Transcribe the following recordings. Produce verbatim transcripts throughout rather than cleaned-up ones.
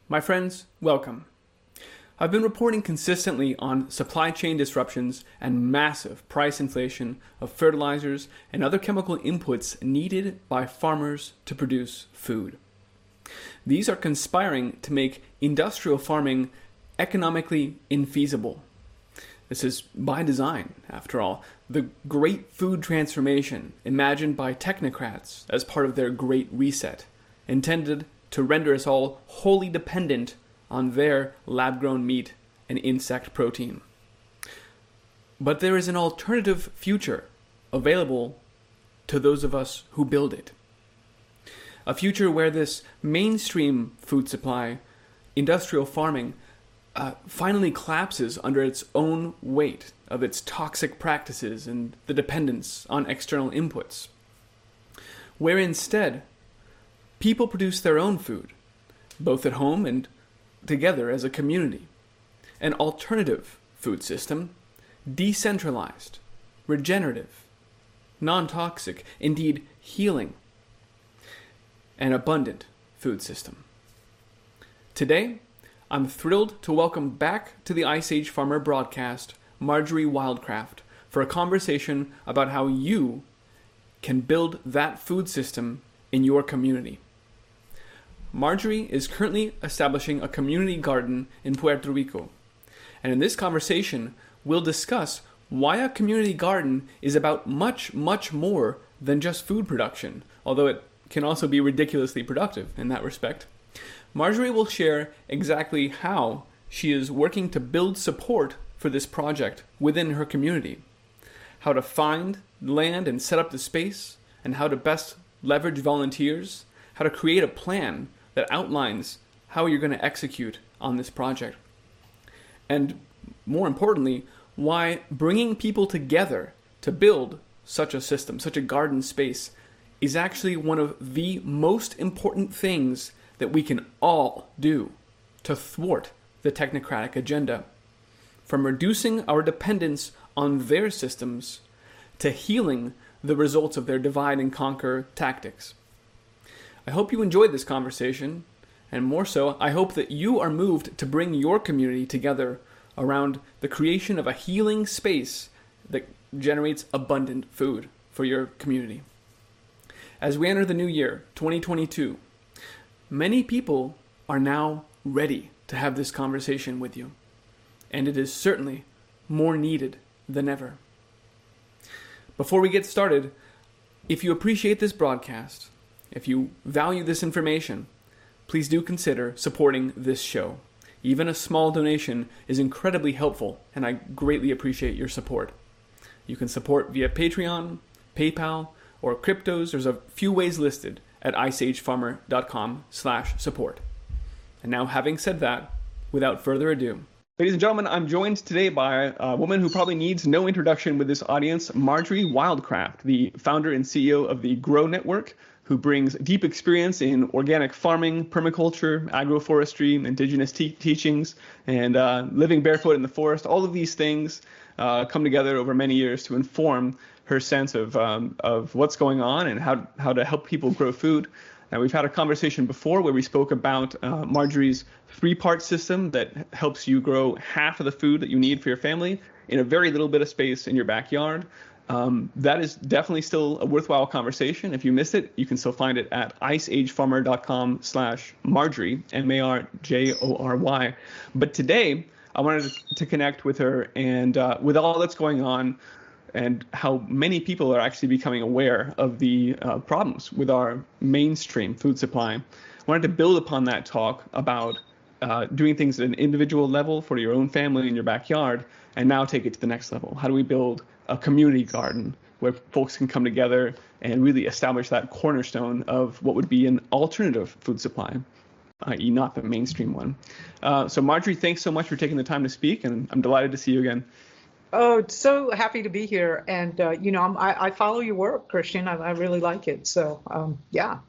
My friends, welcome. I've been reporting consistently on supply chain disruptions and massive price inflation of fertilizers and other chemical inputs needed by farmers to produce food. These are conspiring to make industrial farming economically infeasible. This is by design, after all. The Great Food Transformation, imagined by technocrats as part of their Great Reset, intended to render us all wholly dependent on their lab-grown meat and insect protein. But there is an alternative future available to those of us who build it. A future where this mainstream food supply, industrial farming, uh, finally collapses under its own weight of its toxic practices and the dependence on external inputs. Where instead, people produce their own food, both at home and together as a community. An alternative food system, decentralized, regenerative, non-toxic, indeed healing, an abundant food system. Today, I'm thrilled to welcome back to the Ice Age Farmer broadcast Marjorie Wildcraft for a conversation about how you can build that food system in your community. Marjorie is currently establishing a community garden in Puerto Rico. And in this conversation, we'll discuss why a community garden is about much, much more than just food production, although it can also be ridiculously productive in that respect. Marjorie will share exactly how she is working to build support for this project within her community, how to find land and set up the space, and how to best leverage volunteers, how to create a plan that outlines how you're going to execute on this project. And more importantly, why bringing people together to build such a system, such a garden space, is actually one of the most important things that we can all do to thwart the technocratic agenda. From reducing our dependence on their systems to healing the results of their divide and conquer tactics. I hope you enjoyed this conversation, and more so, I hope that you are moved to bring your community together around the creation of a healing space that generates abundant food for your community. As we enter the new year, twenty twenty-two, many people are now ready to have this conversation with you, and it is certainly more needed than ever. Before we get started, if you appreciate this broadcast, if you value this information, please do consider supporting this show. Even a small donation is incredibly helpful, and I greatly appreciate your support. You can support via Patreon, PayPal, or cryptos. There's a few ways listed at iceagefarmer.com slash support. And now, having said that, without further ado, ladies and gentlemen, I'm joined today by a woman who probably needs no introduction with this audience, Marjorie Wildcraft, the founder and C E O of the Grow Network, who brings deep experience in organic farming, permaculture, agroforestry, indigenous te- teachings, and uh, living barefoot in the forest. All of these things uh, come together over many years to inform her sense of um, of what's going on and how how to help people grow food. Now, we've had a conversation before where we spoke about uh, Marjorie's three-part system that helps you grow half of the food that you need for your family in a very little bit of space in your backyard. Um, that is definitely still a worthwhile conversation. If you missed it, you can still find it at iceagefarmer.com slash Marjorie, M A R J O R Y. But today, I wanted to connect with her and uh, with all that's going on and how many people are actually becoming aware of the uh, problems with our mainstream food supply. I wanted to build upon that talk about uh, doing things at an individual level for your own family in your backyard, and now take it to the next level. How do we build a community garden where folks can come together and really establish that cornerstone of what would be an alternative food supply, that is not the mainstream one. Uh, so Marjorie, thanks so much for taking the time to speak, and I'm delighted to see you again. Oh, so happy to be here. And, uh, you know, I'm, I, I follow your work, Christian. I, I really like it. So, um, yeah.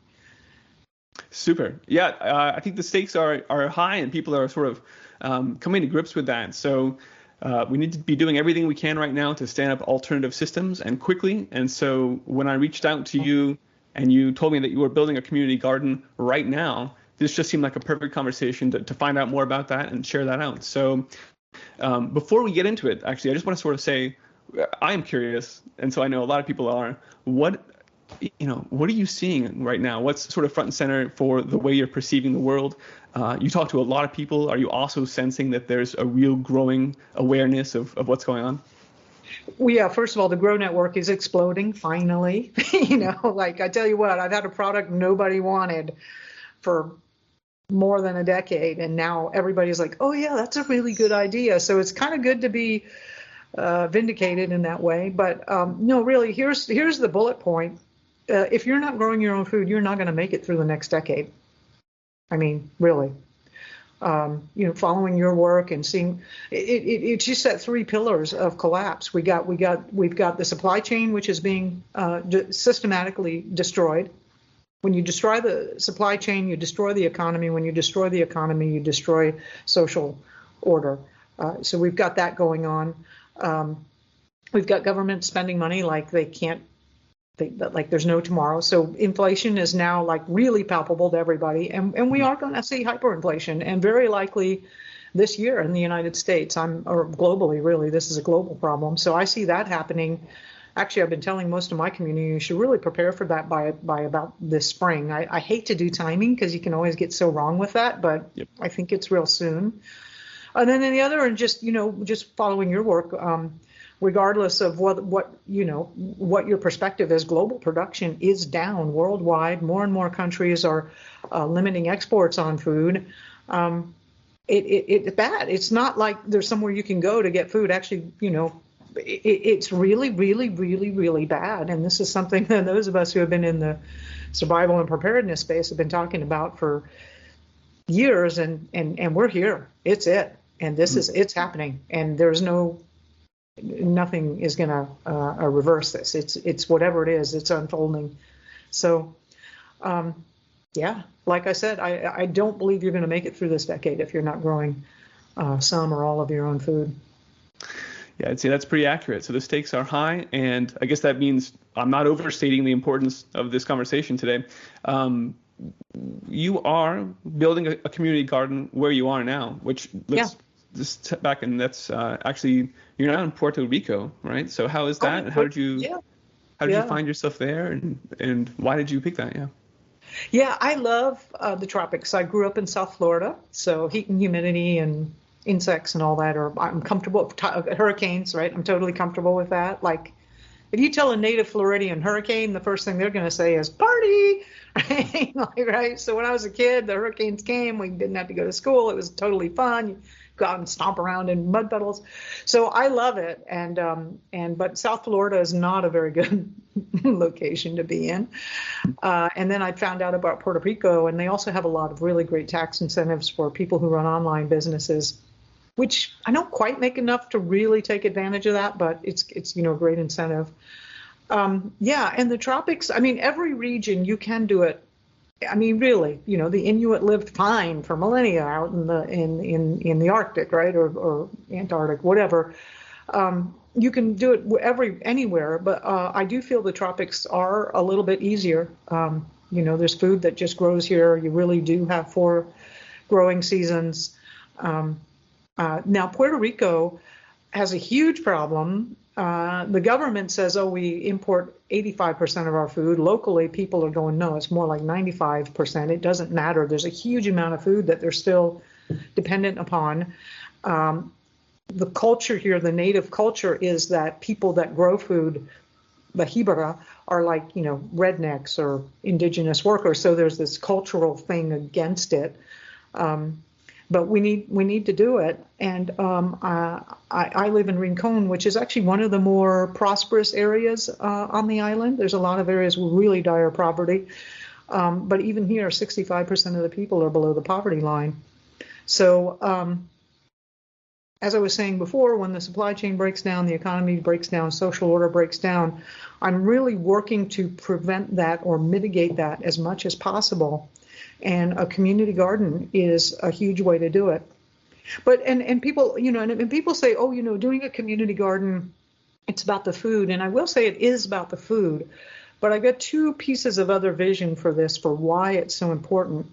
Super. Yeah, uh, I think the stakes are, are high and people are sort of um, coming to grips with that. So uh, we need to be doing everything we can right now to stand up alternative systems and quickly. And so when I reached out to you and you told me that you were building a community garden right now, this just seemed like a perfect conversation to, to find out more about that and share that out. So um, before we get into it, actually, I just want to sort of say, I am curious, and so I know a lot of people are, what, you know, what are you seeing right now? What's sort of front and center for the way you're perceiving the world? Uh, you talk to a lot of people. Are you also sensing that there's a real growing awareness of, of what's going on? Well, yeah, first of all, the Grow Network is exploding, finally. You know, like I tell you what, I've had a product nobody wanted for more than a decade, and now everybody's like, oh, yeah, that's a really good idea. So it's kind of good to be uh, vindicated in that way. But um, no, really, here's here's the bullet point. Uh, if you're not growing your own food, you're not going to make it through the next decade. I mean, really. Um, you know, following your work and seeing it, it, it's just that three pillars of collapse. We got, we got, we've got the supply chain, which is being uh, d- systematically destroyed. When you destroy the supply chain, you destroy the economy. When you destroy the economy, you destroy social order. Uh, so we've got that going on. Um, we've got government spending money like they can't. They, like there's no tomorrow. So inflation is now like really palpable to everybody. And, and we are going to see hyperinflation, and very likely this year in the United States, I'm or globally, really, this is a global problem. So I see that happening. Actually, I've been telling most of my community you should really prepare for that by by about this spring. I, I hate to do timing because you can always get so wrong with that, but yep. I think it's real soon. And then the other, and just, you know, just following your work, um, regardless of what, what, you know, what your perspective is, global production is down worldwide. More and more countries are uh, limiting exports on food. Um, it, it, it's bad. It's not like there's somewhere you can go to get food. Actually, you know, it, it's really, really, really, really bad. And this is something that those of us who have been in the survival and preparedness space have been talking about for years. And, and, and we're here. It's it. And this mm-hmm. is, it's happening. And there's no, nothing is going to uh, reverse this. It's it's whatever it is. It's unfolding. So, um, yeah, like I said, I, I don't believe you're going to make it through this decade if you're not growing uh, some or all of your own food. Yeah, I'd say that's pretty accurate. So the stakes are high, and I guess that means I'm not overstating the importance of this conversation today. Um, you are building a, a community garden where you are now, which let's yeah. just step back, and that's uh, actually you're now in Puerto Rico, right? So how is that? Oh, how did you yeah. how did yeah. you find yourself there, and and why did you pick that? Yeah. Yeah, I love uh, the tropics. I grew up in South Florida, so heat and humidity and insects and all that are, I'm comfortable with t- hurricanes, right? I'm totally comfortable with that. Like, if you tell a native Floridian hurricane, the first thing they're going to say is party, right? Like, right? So when I was a kid, the hurricanes came. We didn't have to go to school. It was totally fun. You go out and stomp around in mud puddles. So I love it. And um, and but South Florida is not a very good location to be in. Uh, and then I found out about Puerto Rico, and they also have a lot of really great tax incentives for people who run online businesses, which I don't quite make enough to really take advantage of that, but it's, it's you know, a great incentive. Um, yeah, and the tropics, I mean, every region you can do it. I mean, really, you know, the Inuit lived fine for millennia out in the in in, in the Arctic, right, or, or Antarctic, whatever. Um, you can do it every anywhere, but uh, I do feel the tropics are a little bit easier. Um, you know, there's food that just grows here. You really do have four growing seasons. Um, Uh, now, Puerto Rico has a huge problem. Uh, the government says, oh, we import eighty-five percent of our food. Locally, people are going, no, it's more like ninety-five percent. It doesn't matter. There's a huge amount of food that they're still dependent upon. Um, the culture here, the native culture, is that people that grow food, the Jibara, are like, you know, rednecks or indigenous workers. So there's this cultural thing against it. Um, But we need we need to do it. And um, uh, I, I live in Rincon, which is actually one of the more prosperous areas uh, on the island. There's a lot of areas with really dire poverty. Um, but even here, sixty-five percent of the people are below the poverty line. So um, as I was saying before, when the supply chain breaks down, the economy breaks down, social order breaks down, I'm really working to prevent that or mitigate that as much as possible. And a community garden is a huge way to do it. But, and, and people, you know, and, and people say, oh, you know, doing a community garden, it's about the food. And I will say it is about the food. But I've got two pieces of other vision for this, for why it's so important.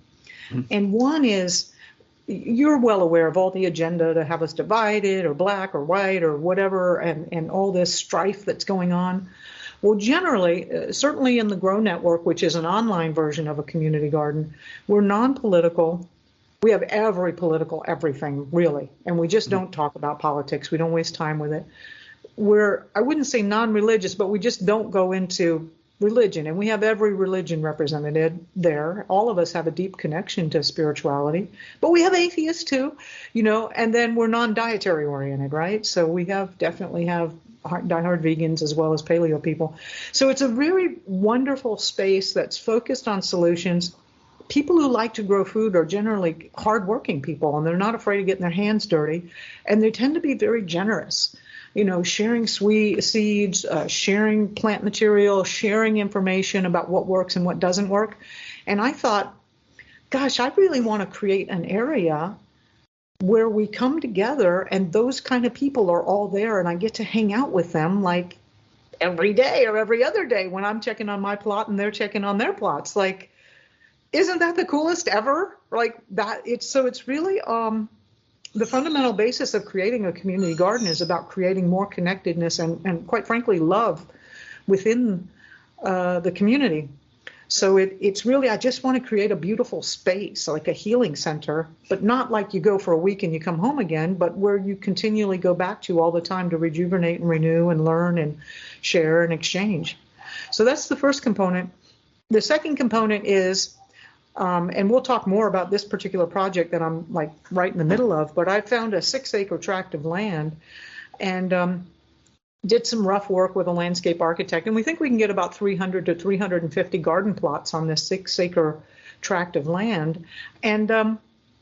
Mm-hmm. And one is, you're well aware of all the agenda to have us divided or black or white or whatever, and, and all this strife that's going on. Well, generally, uh, certainly in the Grow Network, which is an online version of a community garden, we're non-political. We have every political everything, really, and we just don't talk about politics. We don't waste time with it. We're, I wouldn't say non-religious, but we just don't go into religion, and we have every religion represented there. All of us have a deep connection to spirituality, but we have atheists too, you know, and then we're non-dietary oriented, right? So we have definitely have diehard vegans as well as paleo people. So it's a very wonderful space that's focused on solutions. People who like to grow food are generally hardworking people, and they're not afraid of getting their hands dirty, and they tend to be very generous. You know, sharing sweet seeds, uh, sharing plant material, sharing information about what works and what doesn't work. And I thought, gosh, I really want to create an area where we come together and those kind of people are all there, and I get to hang out with them like every day or every other day when I'm checking on my plot and they're checking on their plots. Like, isn't that the coolest ever? Like that, it's so it's really um, the fundamental basis of creating a community garden is about creating more connectedness and, and quite frankly, love within uh, the community. So it, it's really, I just want to create a beautiful space, like a healing center, but not like you go for a week and you come home again, but where you continually go back to all the time to rejuvenate and renew and learn and share and exchange. So that's the first component. The second component is, um, and we'll talk more about this particular project that I'm like right in the middle of, but I found a six acre tract of land and um, did some rough work with a landscape architect, and we think we can get about three hundred to three hundred fifty garden plots on this six acre tract of land. And um,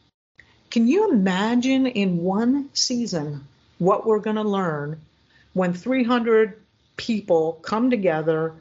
can you imagine in one season what we're going to learn when three hundred people come together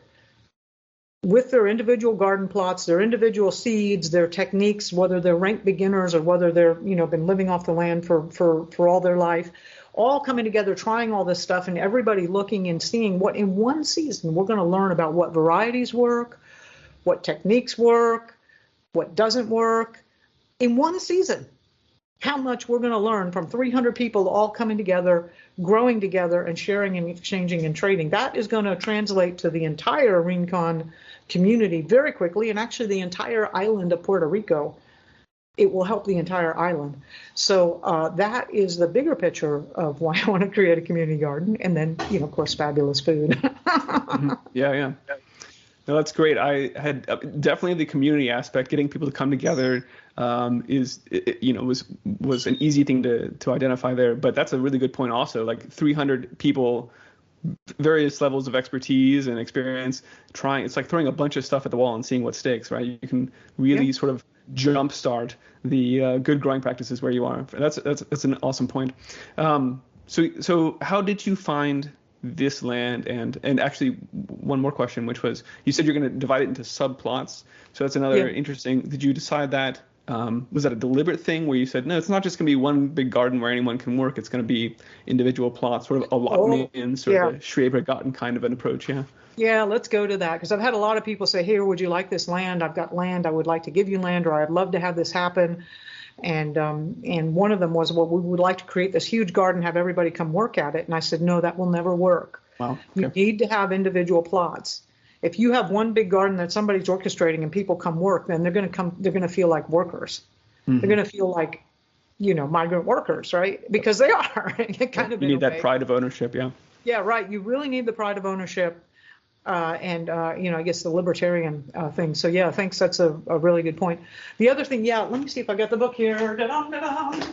with their individual garden plots, their individual seeds, their techniques, whether they're rank beginners or whether they're, you know, been living off the land for, for, for all their life, all coming together, trying all this stuff, and everybody looking and seeing what in one season we're going to learn about what varieties work, what techniques work, what doesn't work. In one season, how much we're going to learn from three hundred people all coming together, growing together, and sharing and exchanging and trading. That is going to translate to the entire Rincon community very quickly, and actually the entire island of Puerto Rico. It will help the entire island. So uh, that is the bigger picture of why I want to create a community garden. And then, you know, of course, fabulous food. mm-hmm. Yeah, yeah. No, that's great. I had uh, definitely the community aspect, getting people to come together um, is, it, you know, was was an easy thing to to identify there. But that's a really good point also, like three hundred people, various levels of expertise and experience, trying, it's like throwing a bunch of stuff at the wall and seeing what sticks, right? You can really yeah. sort of jumpstart the uh, good growing practices where you are. That's that's that's an awesome point. Um, so so how did you find this land? And and actually one more question, which was, you said you're going to divide it into subplots. So that's another yeah. interesting. Did you decide that? Um, was that a deliberate thing where you said, no, it's not just going to be one big garden where anyone can work. It's going to be individual plots, sort of allotment, oh, sort yeah. of a Schrebergarten kind of an approach. Yeah. Yeah, let's go to that, because I've had a lot of people say, here, would you like this land? I've got land. I would like to give you land, or I'd love to have this happen. And um, and one of them was, well, we would like to create this huge garden, have everybody come work at it. And I said, no, that will never work. Wow. Okay. You need to have individual plots. If you have one big garden that somebody's orchestrating and people come work, then they're going to come, they're going to feel like workers. Mm-hmm. They're going to feel like, you know, migrant workers, right? Because they are. kind of you need that pride of ownership, yeah. Yeah, right. You really need the pride of ownership. Uh, and, uh, you know, I guess the libertarian uh, thing. So, yeah, thanks. That's a, a really good point. The other thing, yeah, let me see if I got the book here. Da-dum, da-dum.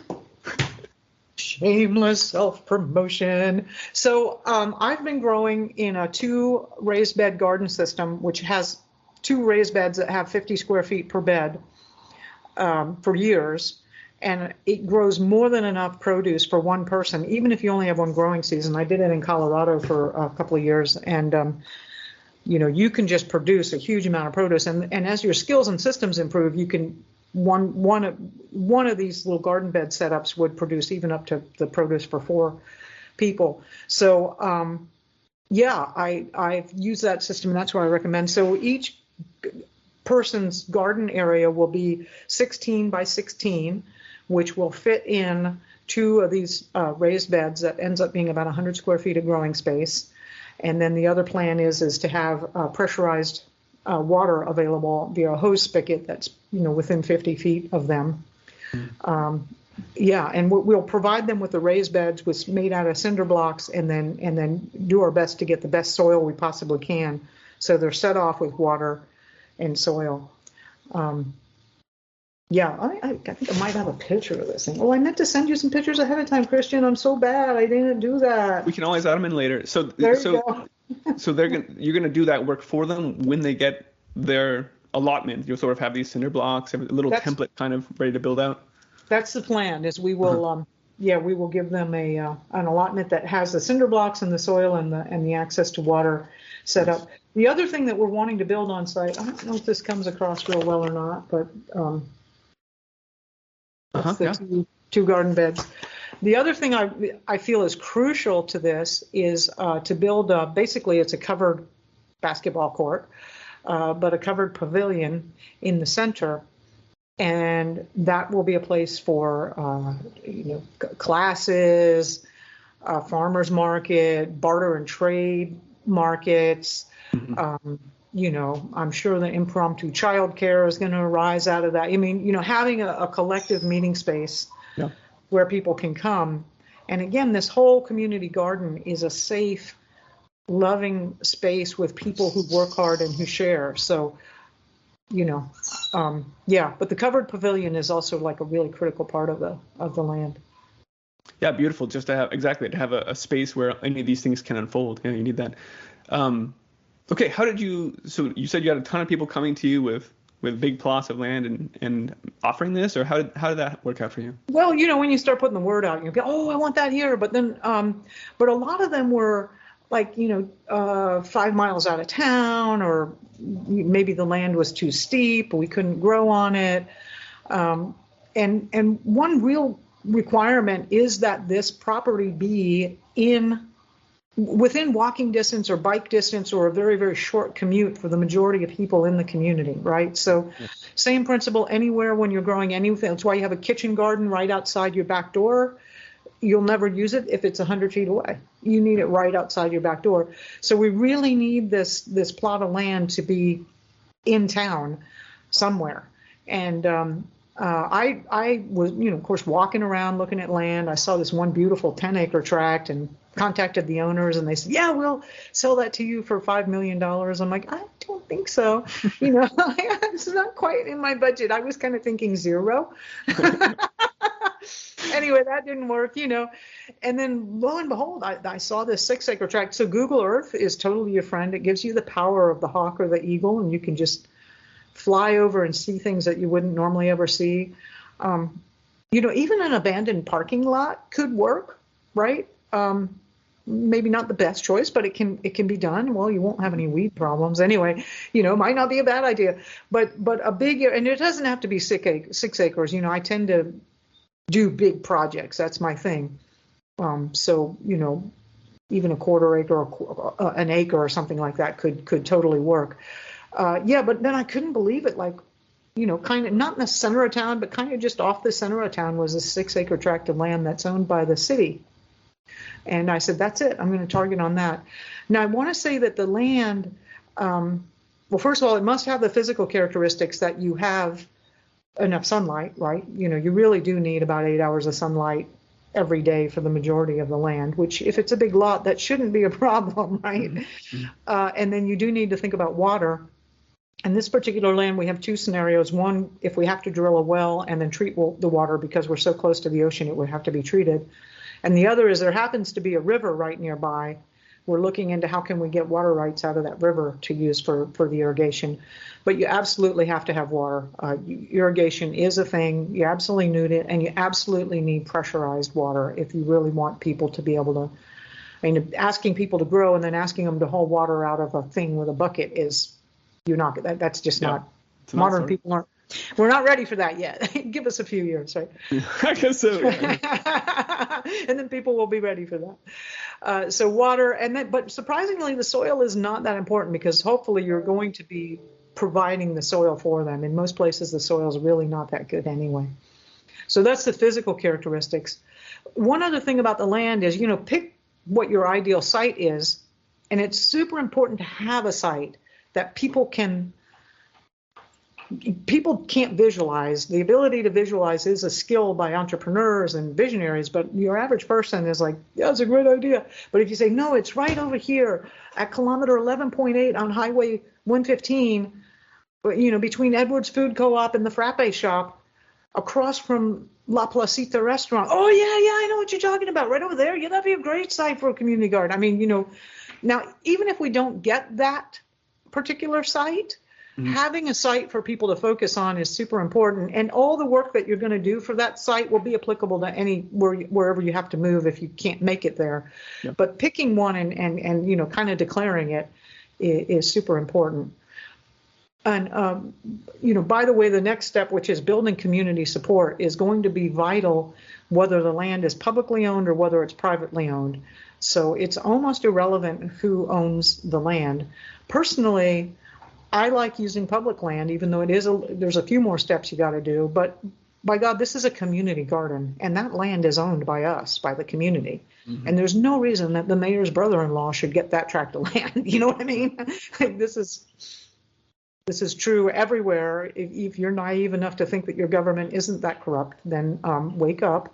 Shameless self-promotion. So um, I've been growing in a two raised bed garden system, which has two raised beds that have fifty square feet per bed um, for years. And it grows more than enough produce for one person, even if you only have one growing season. I did it in Colorado for a couple of years, and um, you know, you can just produce a huge amount of produce. And, and as your skills and systems improve, you can one one one of these little garden bed setups would produce even up to the produce for four people. So um, yeah, I I've used that system, and that's what I recommend. So each person's garden area will be sixteen by sixteen, which will fit in two of these uh, raised beds that ends up being about one hundred square feet of growing space. And then the other plan is is to have uh, pressurized uh, water available via a hose spigot that's, you know, within fifty feet of them. Mm-hmm. Um, yeah, and we'll, we'll provide them with the raised beds, which made out of cinder blocks, and then and then do our best to get the best soil we possibly can, so they're set off with water and soil. Um, yeah, I, I, I think I might have a picture of this thing. Oh, I meant to send you some pictures ahead of time, Christian. I'm so bad. I didn't do that. We can always add them in later. So, there you so, go. so they're gonna, you're gonna do that work for them when they get their allotment. You'll sort of have these cinder blocks, have a little That's, template kind of ready to build out. That's the plan. Is we will, uh-huh. um, yeah, we will give them a uh, an allotment that has the cinder blocks and the soil and the and the access to water set nice. up. The other thing that we're wanting to build on site, I don't know if this comes across real well or not, but um, that's uh-huh, the yeah. two, two garden beds. The other thing I I feel is crucial to this is uh, to build a, basically it's a covered basketball court, uh, but a covered pavilion in the center, and that will be a place for uh, you know classes, uh, farmers market, barter and trade markets. Mm-hmm. Um, you know, I'm sure the impromptu childcare is going to arise out of that. I mean, you know, having a, a collective meeting space yeah. where people can come. And again, this whole community garden is a safe, loving space with people who work hard and who share. So, you know, um, yeah, but the covered pavilion is also like a really critical part of the of the land. Yeah, beautiful. Just to have exactly to have a, a space where any of these things can unfold. Yeah, you need that. Um, okay, how did you? So you said you had a ton of people coming to you with, with big plots of land and, and offering this, or how did how did that work out for you? Well, you know, when you start putting the word out, you go, oh, I want that here, but then, um, but a lot of them were like, you know, uh, five miles out of town, or maybe the land was too steep, we couldn't grow on it, um, and and one real requirement is that this property be in within walking distance or bike distance or a very, very short commute for the majority of people in the community, right? So yes. Same principle anywhere when you're growing anything. That's why you have a kitchen garden right outside your back door. You'll never use it if it's one hundred feet away. You need it right outside your back door. So we really need this this plot of land to be in town somewhere. And um, uh, I I was, you know, of course, walking around looking at land. I saw this one beautiful ten acre tract and contacted the owners, and they said, yeah, we'll sell that to you for five million dollars. I'm like, I don't think so. You know, it's not quite in my budget. I was kind of thinking zero. Anyway, that didn't work, you know. And then lo and behold, I, I saw this six acre tract. So Google Earth is totally your friend. It gives you the power of the hawk or the eagle, and you can just fly over and see things that you wouldn't normally ever see. Um, you know, even an abandoned parking lot could work, right? Um, maybe not the best choice, but it can it can be done. Well, you won't have any weed problems anyway. You know, might not be a bad idea. But but a big, and it doesn't have to be six acres. Six acres. You know, I tend to do big projects. That's my thing. Um, so you know, even a quarter acre or uh, an acre or something like that could could totally work. Uh, yeah, but then I couldn't believe it. Like, you know, kind of not in the center of town, but kind of just off the center of town was a six acre tract of land that's owned by the city. And I said, that's it. I'm going to target on that. Now, I want to say that the land, um, well, first of all, it must have the physical characteristics that you have enough sunlight, right? You know, you really do need about eight hours of sunlight every day for the majority of the land, which if it's a big lot, that shouldn't be a problem, right? Mm-hmm. Uh, and then you do need to think about water. In this particular land, we have two scenarios. One, if we have to drill a well and then treat the water because we're so close to the ocean, it would have to be treated. And the other is there happens to be a river right nearby. We're looking into how can we get water rights out of that river to use for, for the irrigation. But you absolutely have to have water. Uh, irrigation is a thing. You absolutely need it, and you absolutely need pressurized water if you really want people to be able to. I mean, asking people to grow and then asking them to haul water out of a thing with a bucket is, you're not. That, that's just yeah, not. Modern people aren't. We're not ready for that yet. Give us a few years, right? I guess so. Yeah. And then people will be ready for that. Uh, so water, and then, but surprisingly, the soil is not that important because hopefully you're going to be providing the soil for them. In most places, the soil is really not that good anyway. So that's the physical characteristics. One other thing about the land is, you know, pick what your ideal site is, and it's super important to have a site that people can people can't visualize. The ability to visualize is a skill by entrepreneurs and visionaries, but your average person is like, yeah, that's a great idea. But if you say, no, it's right over here at kilometer eleven point eight on Highway one fifteen, you know, between Edwards Food Co-op and the Frappe shop, across from La Placita restaurant. Oh, yeah, yeah, I know what you're talking about. Right over there. Yeah, that'd be a great site for a community garden. I mean, you know, now, even if we don't get that particular site, mm-hmm. having a site for people to focus on is super important. And all the work that you're going to do for that site will be applicable to any where, wherever you have to move if you can't make it there. Yep. But picking one and, and, and, you know, kind of declaring it is, is super important. And, um, you know, by the way, the next step, which is building community support, is going to be vital whether the land is publicly owned or whether it's privately owned. So it's almost irrelevant who owns the land. Personally, I like using public land, even though it is a, there's a few more steps you got to do. But by God, this is a community garden, and that land is owned by us, by the community. Mm-hmm. And there's no reason that the mayor's brother-in-law should get that tract of land. You know what I mean? Like, this is... This is true everywhere. If, if you're naive enough to think that your government isn't that corrupt, then um, wake up.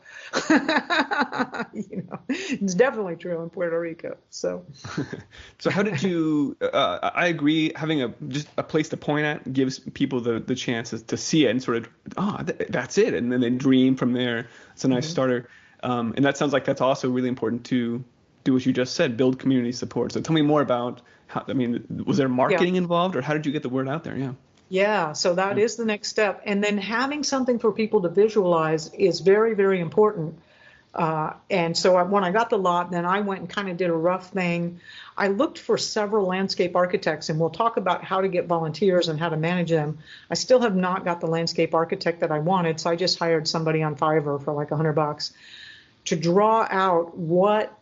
You know, it's definitely true in Puerto Rico. So, so how did you? Uh, I agree. Having a just a place to point at gives people the the chances to see it and sort of, ah, oh, th- that's it, and then they dream from there. It's a nice mm-hmm. starter, um, and that sounds like that's also really important to do what you just said, build community support. So tell me more about. How, I mean, was there marketing yeah. involved, or how did you get the word out there? Yeah. Yeah, so that yeah. is the next step. And then having something for people to visualize is very, very important. Uh, and so I, when I got the lot, then I went and kind of did a rough thing. I looked for several landscape architects, and we'll talk about how to get volunteers and how to manage them. I still have not got the landscape architect that I wanted, so I just hired somebody on Fiverr for like a hundred bucks to draw out what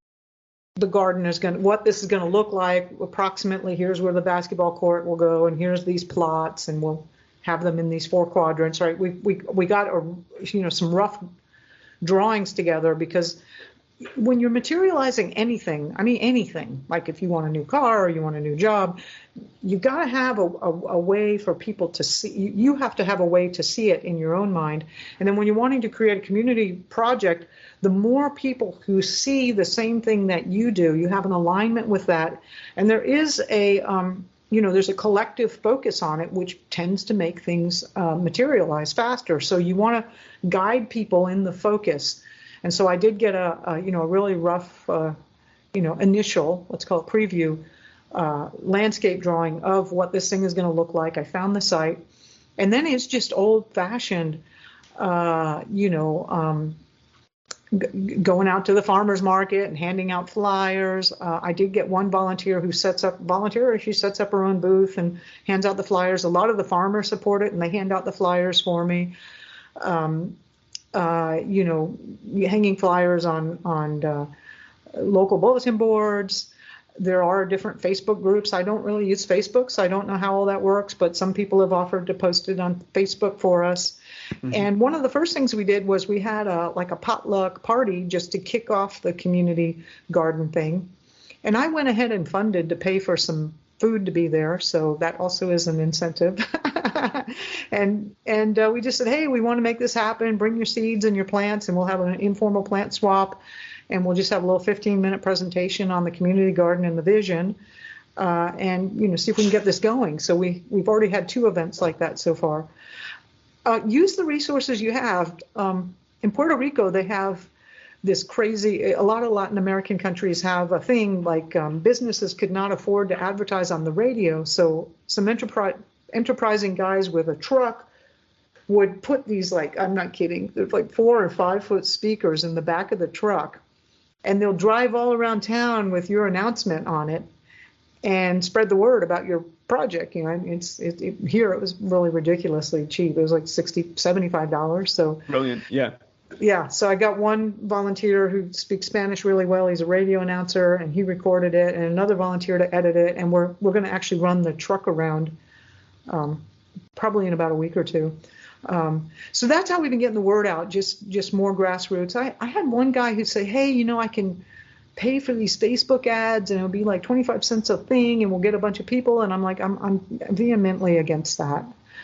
the garden is going to, what this is going to look like approximately. Here's where the basketball court will go, and here's these plots, and we'll have them in these four quadrants, right? We we we got a, you know, some rough drawings together, because when you're materializing anything, I mean anything, like if you want a new car or you want a new job, you got to have a, a, a way for people to see. You, you have to have a way to see it in your own mind. And then when you're wanting to create a community project, the more people who see the same thing that you do, you have an alignment with that. And there is a, um, you know, there's a collective focus on it, which tends to make things uh, materialize faster. So you want to guide people in the focus. And so I did get a, a you know, a really rough, uh, you know, initial, let's call it preview, uh, landscape drawing of what this thing is going to look like. I found the site. And then it's just old-fashioned, uh, you know, um, g- going out to the farmer's market and handing out flyers. Uh, I did get one volunteer who sets up, volunteer, she sets up her own booth and hands out the flyers. A lot of the farmers support it, and they hand out the flyers for me. Um, Uh, you know, hanging flyers on on uh, local bulletin boards. There are different Facebook groups. I don't really use Facebook, so I don't know how all that works, but some people have offered to post it on Facebook for us. Mm-hmm. And one of the first things we did was we had a like a potluck party just to kick off the community garden thing. And I went ahead and funded to pay for some food to be there, so that also is an incentive. and and uh, we just said, hey, we want to make this happen. Bring your seeds and your plants, and we'll have an informal plant swap, and we'll just have a little fifteen minute presentation on the community garden and the vision, uh, and you know, see if we can get this going. So we we've already had two events like that so far. Uh, use the resources you have. Um, in Puerto Rico, they have this crazy, a lot of Latin American countries have a thing like um, businesses could not afford to advertise on the radio. So some enterpri- enterprising guys with a truck would put these, like, I'm not kidding, there's like four or five foot speakers in the back of the truck, and they'll drive all around town with your announcement on it and spread the word about your project. You know, it's it, it, here it was really ridiculously cheap. It was like sixty, seventy-five dollars. So brilliant. Yeah. Yeah, so I got one volunteer who speaks Spanish really well. He's a radio announcer, and he recorded it, and another volunteer to edit it. And we're we're going to actually run the truck around um, probably in about a week or two. Um, so that's how we've been getting the word out, just just more grassroots. I, I had one guy who'd say, hey, you know, I can pay for these Facebook ads and it'll be like twenty-five cents a thing and we'll get a bunch of people. And I'm like, I'm, I'm vehemently against that.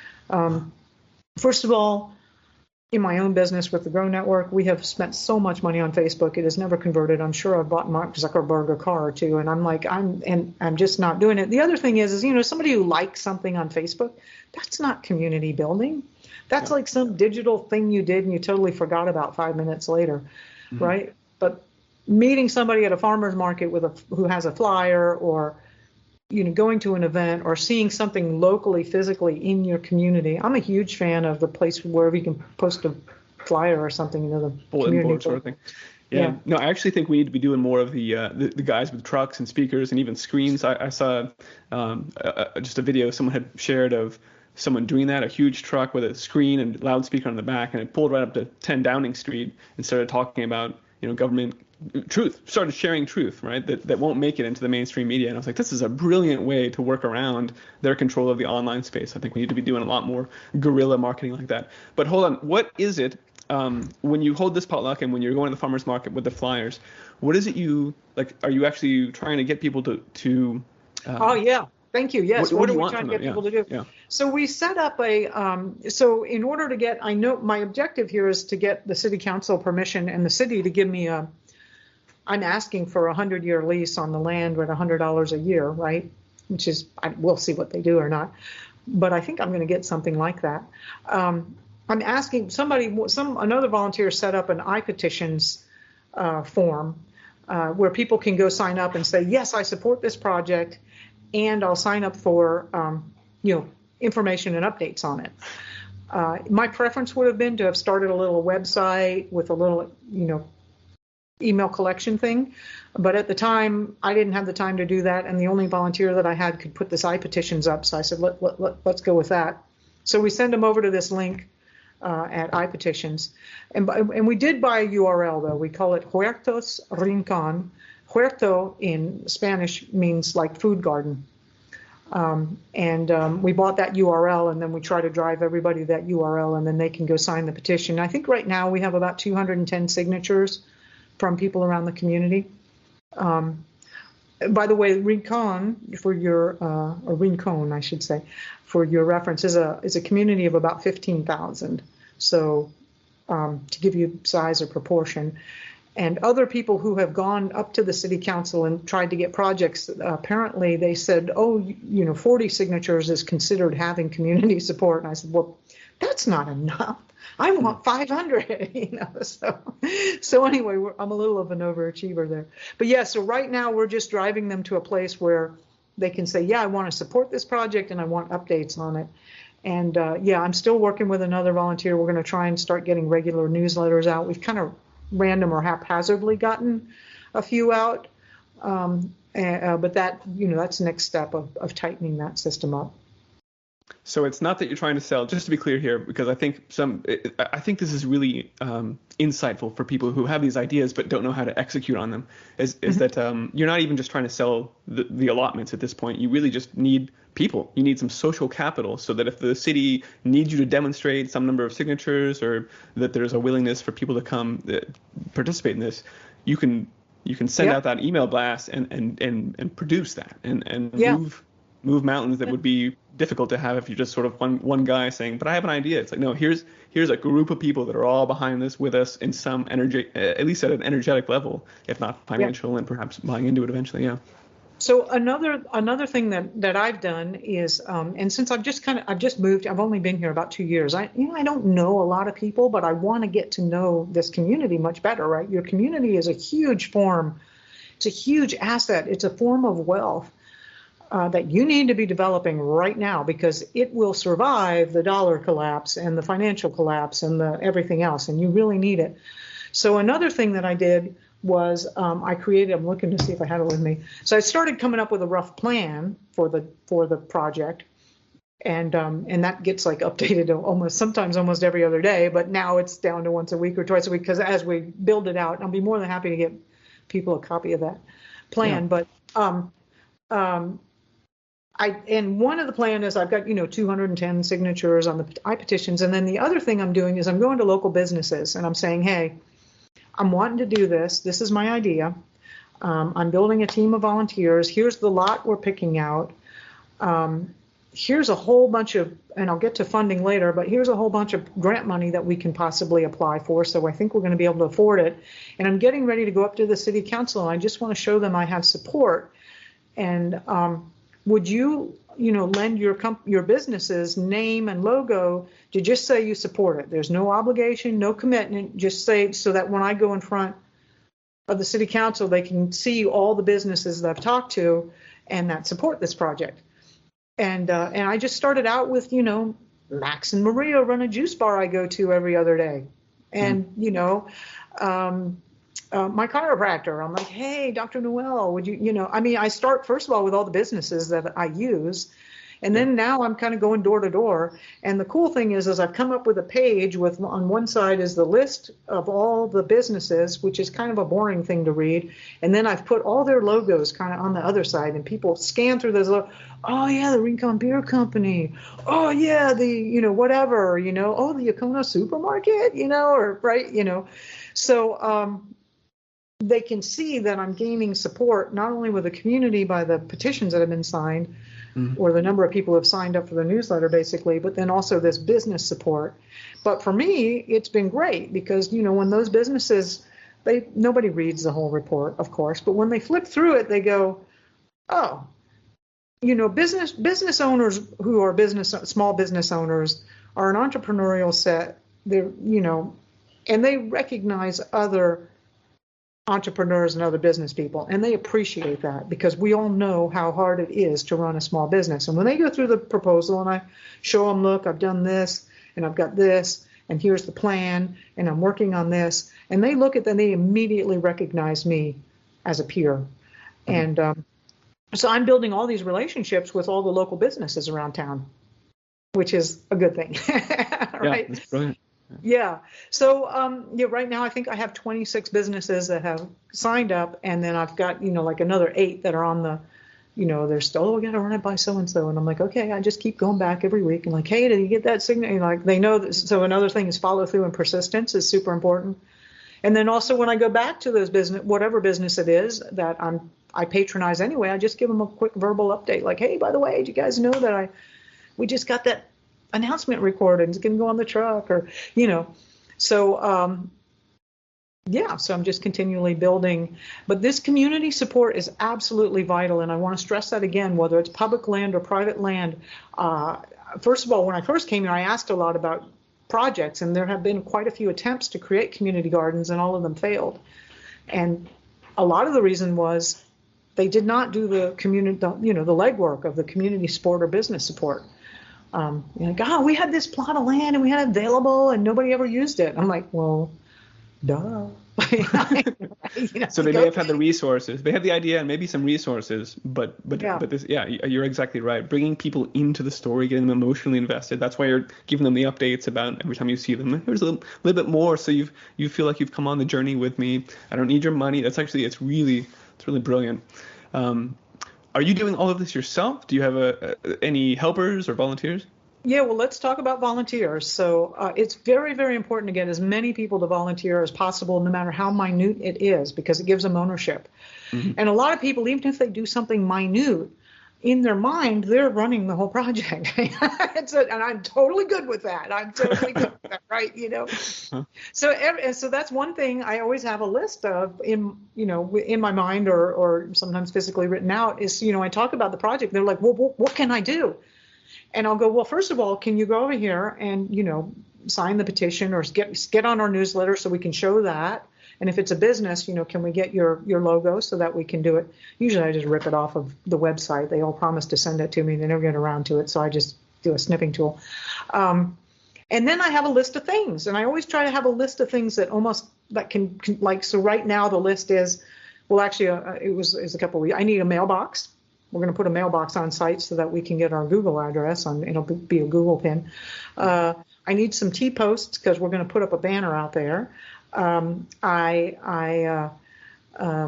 Um, first of all, in my own business with the Grow Network, we have spent so much money on Facebook. It has never converted. I'm sure I've bought Mark Zuckerberg a car or two, and I'm like, I'm and I'm just not doing it. The other thing is, is you know, somebody who likes something on Facebook, that's not community building. That's yeah. like some digital thing you did and you totally forgot about five minutes later, mm-hmm. right? But meeting somebody at a farmer's market with a who has a flyer, or you know, going to an event or seeing something locally, physically in your community. I'm a huge fan of the place wherever you can post a flyer or something, you know, the bulletin community board sort of thing. Yeah. yeah. No, I actually think we need to be doing more of the uh, the, the guys with trucks and speakers and even screens. I, I saw um, a, a, just a video someone had shared of someone doing that, a huge truck with a screen and loudspeaker on the back, and it pulled right up to ten Downing Street and started talking about, you know, government truth, started sharing truth, right, that, that won't make it into the mainstream media. And I was like, this is a brilliant way to work around their control of the online space. I think we need to be doing a lot more guerrilla marketing like that. But hold on, what is it, um, when you hold this potluck and when you're going to the farmer's market with the flyers, what is it you, like, are you actually trying to get people to, to uh, oh, yeah. Thank you. Yes. What, what, what do are you we want trying from to get them? people yeah. to do? Yeah. So we set up a, um, so in order to get, I know my objective here is to get the city council permission and the city to give me a, I'm asking for a hundred year lease on the land with a hundred dollars a year, right? Which is, I, we'll see what they do or not. But I think I'm going to get something like that. Um, I'm asking somebody, some another volunteer set up an iPetitions uh, form uh, where people can go sign up and say, yes, I support this project, and I'll sign up for, um, you know, information and updates on it. Uh, my preference would have been to have started a little website with a little, you know, email collection thing. But at the time, I didn't have the time to do that. And the only volunteer that I had could put this iPetitions up. So I said, let, let, let, let's go with that. So we send them over to this link uh, at iPetitions. And, and we did buy a U R L, though. We call it Huertos Rincon. Huerto in Spanish means like food garden. Um, and um, we bought that U R L, and then we try to drive everybody to that U R L, and then they can go sign the petition. I think right now we have about two hundred ten signatures from people around the community. Um, by the way, Rincon, for your, uh, or Rincon, I should say, for your reference, is a is a community of about fifteen thousand. So um, to give you size or proportion. And other people who have gone up to the city council and tried to get projects, uh, apparently they said, oh, you know, forty signatures is considered having community support. And I said, well, that's not enough. I want five hundred, you know. So, so anyway, we're, I'm a little of an overachiever there. But yeah, so right now we're just driving them to a place where they can say, yeah, I want to support this project and I want updates on it. And uh, yeah, I'm still working with another volunteer. We're going to try and start getting regular newsletters out. We've kind of random or haphazardly gotten a few out, um, uh, but that, you know, that's the next step of, of tightening that system up. So it's not that you're trying to sell, just to be clear here, because I think some, I think this is really um, insightful for people who have these ideas but don't know how to execute on them, is, is mm-hmm. that um, you're not even just trying to sell the, the allotments at this point. You really just need people. You need some social capital so that if the city needs you to demonstrate some number of signatures, or that there's a willingness for people to come uh, participate in this, you can you can send yep. out that email blast and and and, and produce that and and yeah. move move mountains that would be difficult to have if you're just sort of one one guy saying, but I have an idea. It's like, no, here's here's a group of people that are all behind this with us in some energy, at least at an energetic level, if not financial, yeah. and perhaps buying into it eventually. Yeah. So another another thing that, that I've done is, um, and since I've just kind of I've just moved, I've only been here about two years. I you know I don't know a lot of people, but I want to get to know this community much better. Right, your community is a huge form. It's a huge asset. It's a form of wealth uh, that you need to be developing right now, because it will survive the dollar collapse and the financial collapse and the everything else, and you really need it. So another thing that I did was um, I created, I'm looking to see if I had it with me. So I started coming up with a rough plan for the for the project. And um, and that gets like updated almost sometimes almost every other day. But now it's down to once a week or twice a week, because as we build it out, I'll be more than happy to get people a copy of that plan. Yeah. But um, um, I and one of the plan is I've got, you know, two hundred ten signatures on the I-petitions, and then the other thing I'm doing is I'm going to local businesses and I'm saying, hey, I'm wanting to do this. This is my idea. Um, I'm building a team of volunteers. Here's the lot we're picking out. Um, here's a whole bunch of, and I'll get to funding later, but here's a whole bunch of grant money that we can possibly apply for. So I think we're going to be able to afford it. And I'm getting ready to go up to the city council, and I just want to show them I have support. And um, would you, you know, lend your comp- your business's name and logo to just say you support it? There's no obligation, no commitment. Just say, so that when I go in front of the city council, they can see all the businesses that I've talked to and that support this project. And uh, and I just started out with, you know, Max and Maria run a juice bar I go to every other day. And, mm-hmm. you know, um, uh, my chiropractor, I'm like, hey, Doctor Noel, would you, you know, I mean, I start, first of all, with all the businesses that I use. And then now I'm kind of going door to door. And the cool thing is, is I've come up with a page with, on one side is the list of all the businesses, which is kind of a boring thing to read. And then I've put all their logos kind of on the other side, and people scan through those. Oh yeah, the Rincon Beer Company. Oh yeah, the, you know, whatever, you know, oh, the Yaconah Supermarket, you know, or right, you know. So um, they can see that I'm gaining support, not only with the community by the petitions that have been signed, mm-hmm. or the number of people who have signed up for the newsletter, basically, but then also this business support. But for me, it's been great because, you know, when those businesses, they nobody reads the whole report, of course, but when they flip through it, they go, oh, you know, business business owners who are business small business owners are an entrepreneurial set. They're, you know, and they recognize other entrepreneurs and other business people, and they appreciate that because we all know how hard it is to run a small business. And when they go through the proposal and I show them, look, I've done this and I've got this and here's the plan and I'm working on this, and they look at them, they immediately recognize me as a peer. Mm-hmm. And um, so I'm building all these relationships with all the local businesses around town, which is a good thing. Right? Yeah, that's brilliant. Yeah. So um, yeah, right now I think I have twenty-six businesses that have signed up, and then I've got, you know, like another eight that are on the, you know, they're still, oh, we got to run it by so and so, and I'm like, okay, I just keep going back every week and like, hey, did you get that signal? Like they know this. So another thing is follow through and persistence is super important. And then also when I go back to those business, whatever business it is that I'm I patronize anyway, I just give them a quick verbal update, like, hey, by the way, did you guys know that I we just got that announcement recorded, it's going to go on the truck, or, you know. So um yeah, so I'm just continually building, but this community support is absolutely vital, and I want to stress that again, whether it's public land or private land. Uh first of all, when I first came here, I asked a lot about projects, and there have been quite a few attempts to create community gardens, and all of them failed. And a lot of the reason was they did not do the community, you know, the legwork of the community support or business support. Um, you know, like, oh, we had this plot of land and we had it available and nobody ever used it. I'm like, well, duh. You know, so they may have had the resources. They have the idea and maybe some resources, but but yeah. but this, yeah, you're exactly right. Bringing people into the story, getting them emotionally invested. That's why you're giving them the updates about every time you see them. Here's a little, little bit more, so you you feel like you've come on the journey with me. I don't need your money. That's actually it's really it's really brilliant. Um, are you doing all of this yourself? Do you have a, a, any helpers or volunteers? Yeah, well, let's talk about volunteers. So uh, it's very, very important to get as many people to volunteer as possible, no matter how minute it is, because it gives them ownership. Mm-hmm. And a lot of people, even if they do something minute, in their mind, they're running the whole project. It's a, and I'm totally good with that. I'm totally good with that, right? You know. Huh. So, every, so that's one thing I always have a list of in, you know, in my mind, or or sometimes physically written out. Is, you know, I talk about the project. They're like, well, what, what can I do? And I'll go, well, first of all, can you go over here and, you know, sign the petition or get get on our newsletter so we can show that? And if it's a business, you know, can we get your, your logo so that we can do it? Usually I just rip it off of the website. They all promise to send it to me. They never get around to it. So I just do a snipping tool. Um, and then I have a list of things. And I always try to have a list of things that almost that can, can like, so right now the list is, well, actually, uh, it was, it was a couple of weeks. I need a mailbox. We're going to put a mailbox on site so that we can get our Google address on. It'll be a Google pin. Uh, I need some T-posts because we're going to put up a banner out there. Um, I I uh, um,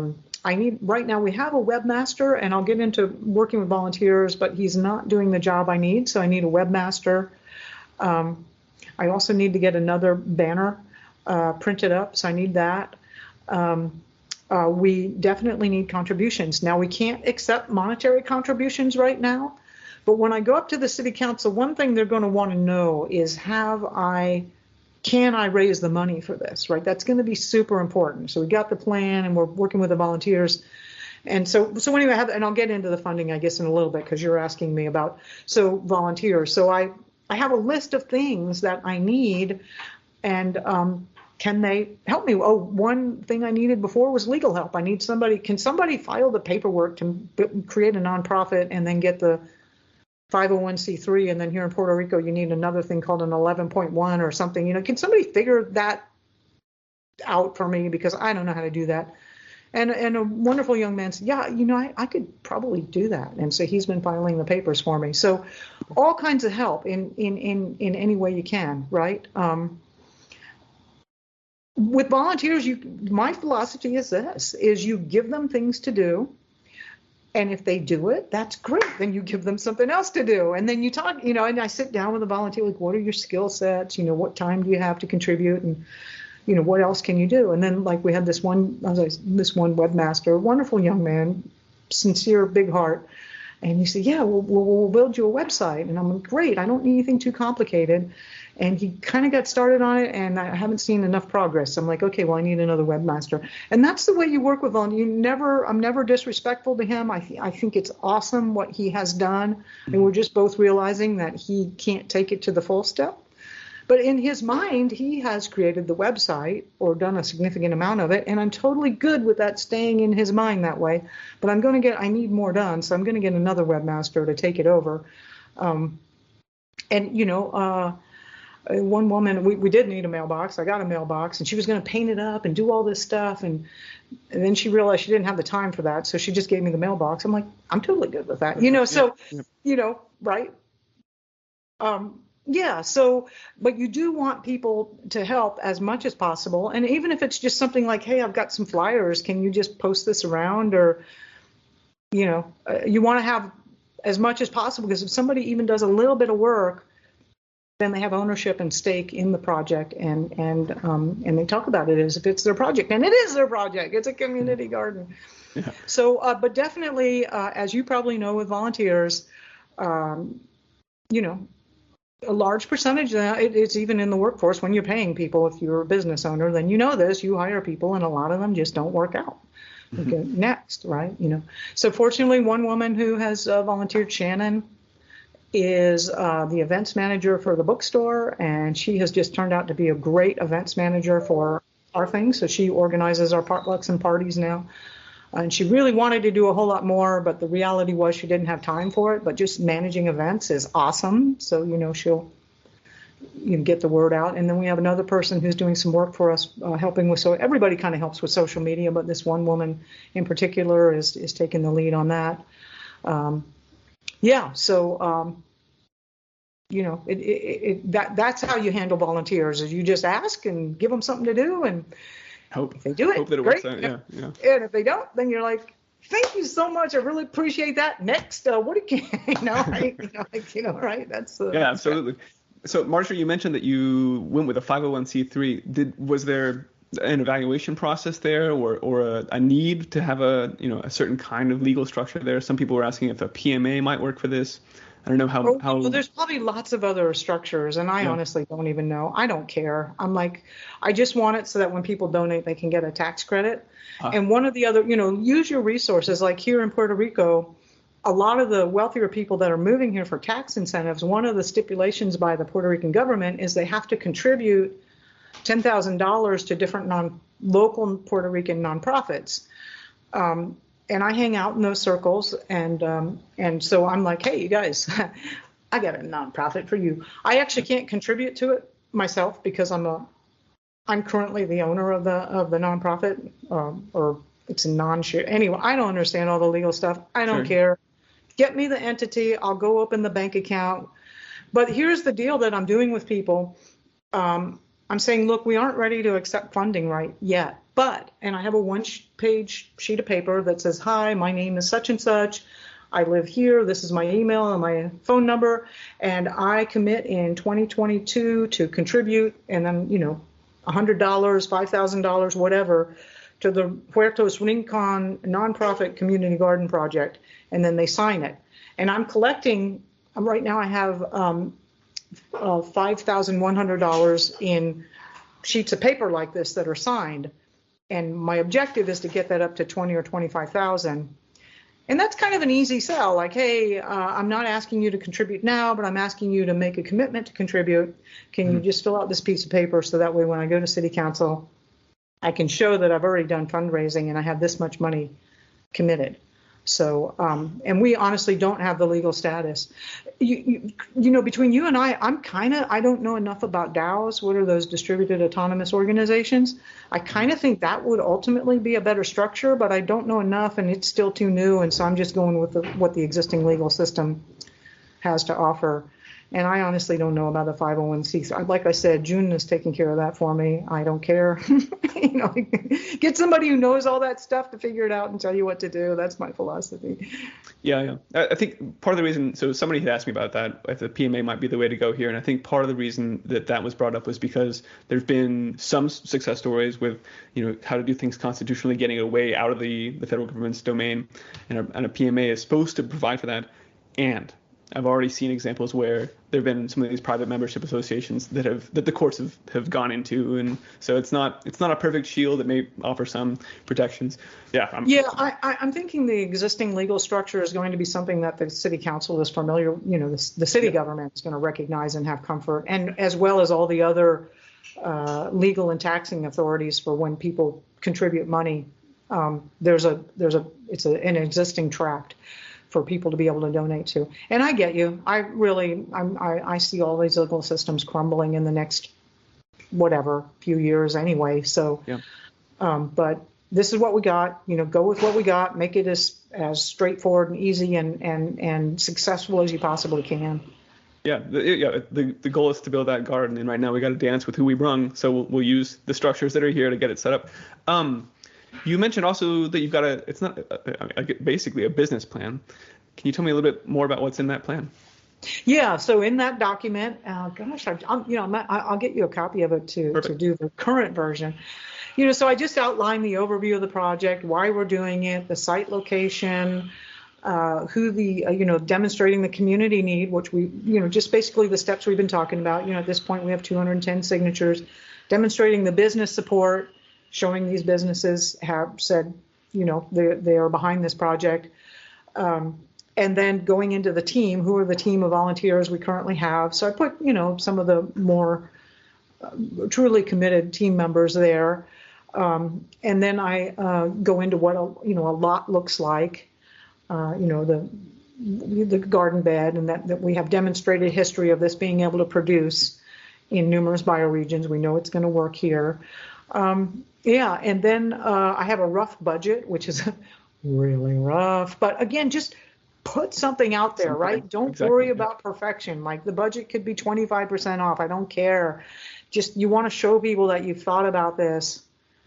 I need, right now we have a webmaster, and I'll get into working with volunteers, but he's not doing the job I need, so I need a webmaster. Um, I also need to get another banner uh, printed up, so I need that. Um, uh, we definitely need contributions. Now, we can't accept monetary contributions right now, but when I go up to the city council, one thing they're going to want to know is, have I, can I raise the money for this, right? That's going to be super important. So we got the plan, and we're working with the volunteers. And so, so anyway, I have, and I'll get into the funding, I guess, in a little bit, because you're asking me about, so volunteers. So I, I have a list of things that I need, and um, can they help me? Oh, one thing I needed before was legal help. I need somebody, can somebody file the paperwork to b- create a nonprofit and then get the five oh one c three, and then here in Puerto Rico, you need another thing called an eleven point one or something. You know, can somebody figure that out for me? Because I don't know how to do that. And and a wonderful young man said, yeah, you know, I, I could probably do that. And so he's been filing the papers for me. So all kinds of help in in in, in any way you can, right? Um, with volunteers, you my philosophy is this, is you give them things to do. And if they do it, that's great. Then you give them something else to do. And then you talk, you know, and I sit down with a volunteer, like, what are your skill sets? You know, what time do you have to contribute? And you know, what else can you do? And then, like, we had this one, this one webmaster, wonderful young man, sincere, big heart. And he said, yeah, we'll, we'll, we'll build you a website. And I'm like, great, I don't need anything too complicated. And he kind of got started on it, and I haven't seen enough progress. I'm like, okay, well, I need another webmaster. And that's the way you work with volunteers. You never, I'm never disrespectful to him. I, th- I think it's awesome what he has done. And we're just both realizing that he can't take it to the full step. But in his mind, he has created the website or done a significant amount of it, and I'm totally good with that staying in his mind that way. But I'm going to get, I need more done, so I'm going to get another webmaster to take it over. Um, and, you know, uh, one woman, we, we did need a mailbox. I got a mailbox, and she was going to paint it up and do all this stuff. And, and then she realized she didn't have the time for that, so she just gave me the mailbox. I'm like, I'm totally good with that. You know, so, yeah, yeah. you know, right? Um, Yeah. So, but you do want people to help as much as possible. And even if it's just something like, hey, I've got some flyers, can you just post this around? Or, you know, uh, you want to have as much as possible, because if somebody even does a little bit of work, then they have ownership and stake in the project, and, and, um, and they talk about it as if it's their project, and it is their project. It's a community garden. Yeah. So, uh, but definitely, uh, as you probably know with volunteers, um, you know, a large percentage, uh, it, it's even in the workforce when you're paying people. If you're a business owner, then you know this, you hire people, and a lot of them just don't work out. Mm-hmm. Okay, next, right? You know, so fortunately, one woman who has uh, volunteered, Shannon, is uh, the events manager for the bookstore, and she has just turned out to be a great events manager for our things. So she organizes our potlucks and parties now. And she really wanted to do a whole lot more, but the reality was she didn't have time for it. But just managing events is awesome. So, you know, she'll you know, get the word out. And then we have another person who's doing some work for us, uh, helping with, so everybody kind of helps with social media, but this one woman in particular is, is taking the lead on that. Um, yeah, so, um, you know, it, it, it, that that's how you handle volunteers, is you just ask and give them something to do, and Hope if they do it, hope that it great. works out. Yeah, yeah. And if they don't, then you're like, thank you so much. I really appreciate that. Next, uh, what do you, you know, right? you know, like, you know, right? That's uh, yeah, absolutely. That's so, Marjorie, you mentioned that you went with a five oh one c three. Did was there an evaluation process there, or or a, a need to have a you know a certain kind of legal structure there? Some people were asking if a P M A might work for this. I don't know how. Oh, how... Well, there's probably lots of other structures, and I yeah. honestly don't even know. I don't care. I'm like, I just want it so that when people donate, they can get a tax credit. Huh. And one of the other, you know, use your resources. Like here in Puerto Rico, a lot of the wealthier people that are moving here for tax incentives, one of the stipulations by the Puerto Rican government is they have to contribute ten thousand dollars to different non local Puerto Rican nonprofits. Um, And I hang out in those circles, and um, and so I'm like, hey, you guys, I got a nonprofit for you. I actually can't contribute to it myself because I'm a, I'm currently the owner of the of the nonprofit, um, or it's a non-share. Anyway, I don't understand all the legal stuff. I don't sure. care. Get me the entity. I'll go open the bank account. But here's the deal that I'm doing with people. Um, I'm saying, look, we aren't ready to accept funding right yet. But, and I have a one-page sheet of paper that says, hi, my name is such and such. I live here. This is my email and my phone number. And I commit in twenty twenty-two to contribute, and then, you know, one hundred dollars, five thousand dollars, whatever, to the Huertos Rincon nonprofit community garden project. And then they sign it. And I'm collecting, right now I have um, uh, five thousand one hundred dollars in sheets of paper like this that are signed. And my objective is to get that up to twenty or twenty-five thousand. And that's kind of an easy sell. Like, hey, uh, I'm not asking you to contribute now, but I'm asking you to make a commitment to contribute. Can you just fill out this piece of paper so that way when I go to city council, I can show that I've already done fundraising and I have this much money committed. So, um, and we honestly don't have the legal status. You, you, you know, between you and I, I'm kind of, I don't know enough about DAOs. What are those distributed autonomous organizations? I kind of think that would ultimately be a better structure, but I don't know enough and it's still too new. And so I'm just going with the, what the existing legal system has to offer. And I honestly don't know about the five oh one c. Like I said, June is taking care of that for me. I don't care. you know, get somebody who knows all that stuff to figure it out and tell you what to do. That's my philosophy. Yeah, yeah. I think part of the reason, so somebody had asked me about that, if the P M A might be the way to go here. And I think part of the reason that that was brought up was because there's been some success stories with, you know, how to do things constitutionally, getting away out of the, the federal government's domain. And a, and a P M A is supposed to provide for that. And I've already seen examples where there have been some of these private membership associations that have that the courts have, have gone into, and so it's not it's not a perfect shield. It may offer some protections. Yeah. I'm, yeah, I, I'm thinking the existing legal structure is going to be something that the city council is familiar. You know, the, the city yeah. government is going to recognize and have comfort, and as well as all the other uh, legal and taxing authorities for when people contribute money. Um, there's a there's a it's a, an existing tract for people to be able to donate to. And I get you. I really, I'm, I, I see all these legal systems crumbling in the next, whatever, few years anyway. So, yeah. um, but this is what we got, you know, go with what we got, make it as, as straightforward and easy and, and, and successful as you possibly can. Yeah, the, yeah. The, the goal is to build that garden. And right now we got to dance with who we brung. So we'll, we'll use the structures that are here to get it set up. Um, You mentioned also that you've got a, it's not a, a, a, basically a business plan. Can you tell me a little bit more about what's in that plan? Yeah, so in that document, uh, gosh, I, I'm, you know, I'm, I'll get you a copy of it to, to do the current version. You know, so I just outlined the overview of the project, why we're doing it, the site location, uh, who the, uh, you know, demonstrating the community need, which we, you know, just basically the steps we've been talking about. You know, at this point we have two hundred ten signatures, demonstrating the business support, showing these businesses have said, you know, they they are behind this project. Um, and then going into the team, who are the team of volunteers we currently have. So I put, you know, some of the more uh, truly committed team members there. Um, and then I uh, go into what, a, you know, a lot looks like, uh, you know, the the garden bed, and that, that we have demonstrated history of this being able to produce in numerous bioregions. We know it's going to work here. Um, yeah, and then uh, I have a rough budget, which is really rough. But again, just put something out there, something. Right? Don't exactly. worry about perfection. Like the budget could be twenty-five percent off. I don't care. Just you want to show people that you've thought about this.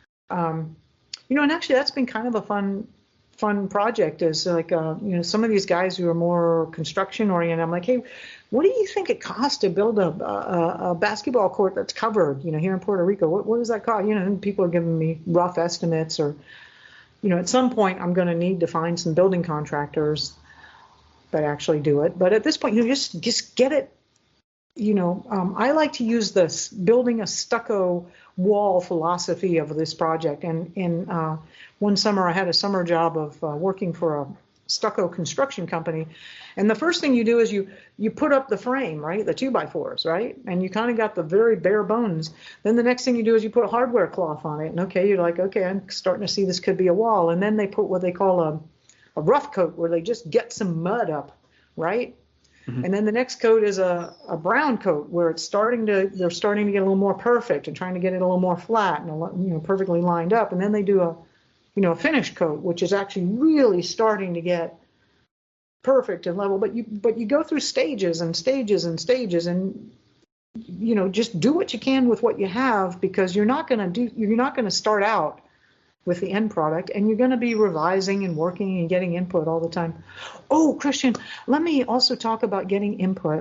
Um, you know, and actually that's been kind of a fun fun project is like, uh, you know, some of these guys who are more construction oriented, I'm like, hey, what do you think it costs to build a, a, a basketball court that's covered, you know, here in Puerto Rico? What, what does that cost? You know, and people are giving me rough estimates, or, you know, at some point I'm going to need to find some building contractors that actually do it. But at this point, you know, just, just get it. You know, um, I like to use this building a stucco wall philosophy of this project. And in uh, one summer, I had a summer job of uh, working for a stucco construction company. And the first thing you do is you you put up the frame, right, the two by fours, right? And you kind of got the very bare bones. Then the next thing you do is you put a hardware cloth on it. And okay, you're like, okay, I'm starting to see this could be a wall. And then they put what they call a, a rough coat, where they just get some mud up, right? Mm-hmm. And then the next coat is a, a brown coat, where it's starting to, they're starting to get a little more perfect and trying to get it a little more flat and, a, you know, perfectly lined up. And then they do a, you know, a finish coat, which is actually really starting to get perfect and level. But you, but you go through stages and stages and stages, and, you know, just do what you can with what you have, because you're not going to do, you're not going to start out with the end product, and you're going to be revising and working and getting input all the time. Oh, Christian, let me also talk about getting input.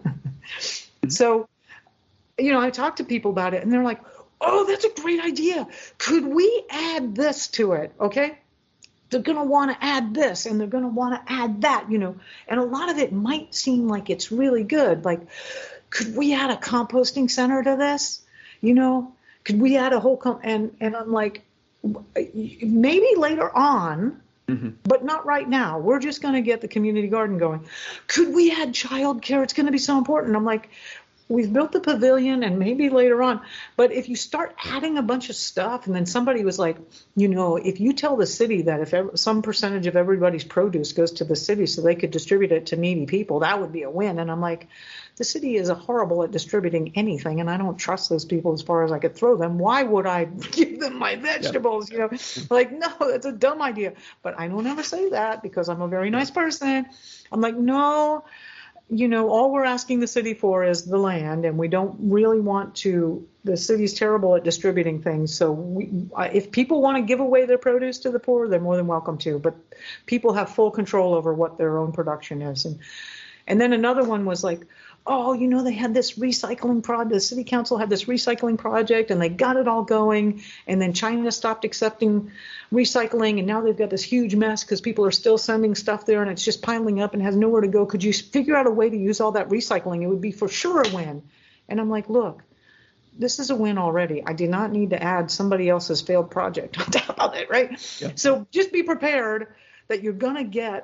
So, you know, I talk to people about it, and they're like, oh, that's a great idea. Could we add this to it? Okay. They're going to want to add this, and they're going to want to add that, you know, and a lot of it might seem like it's really good. Like, could we add a composting center to this? You know, could we add a whole, com- and, and I'm like, maybe later on, mm-hmm. but not right now. We're just going to get the community garden going. Could we add childcare? It's going to be so important. I'm like, we've built the pavilion and maybe later on. But if you start adding a bunch of stuff, and then somebody was like, you know, if you tell the city that if ever, some percentage of everybody's produce goes to the city so they could distribute it to needy people, that would be a win. And I'm like, the city is horrible at distributing anything, and I don't trust those people as far as I could throw them. Why would I give them my vegetables? Yeah. You know, like, no, that's a dumb idea. But I don't ever say that because I'm a very nice person. I'm like, no, you know, all we're asking the city for is the land, and we don't really want to. The city's terrible at distributing things. So we, if people want to give away their produce to the poor, they're more than welcome to. But people have full control over what their own production is. And and then another one was like, oh, you know, they had this recycling project, the city council had this recycling project, and they got it all going, and then China stopped accepting recycling, and now they've got this huge mess because people are still sending stuff there, and it's just piling up and has nowhere to go. Could you figure out a way to use all that recycling? It would be for sure a win. And I'm like, look, this is a win already. I do not need to add somebody else's failed project on top of it, right? Yeah. So just be prepared that you're going to get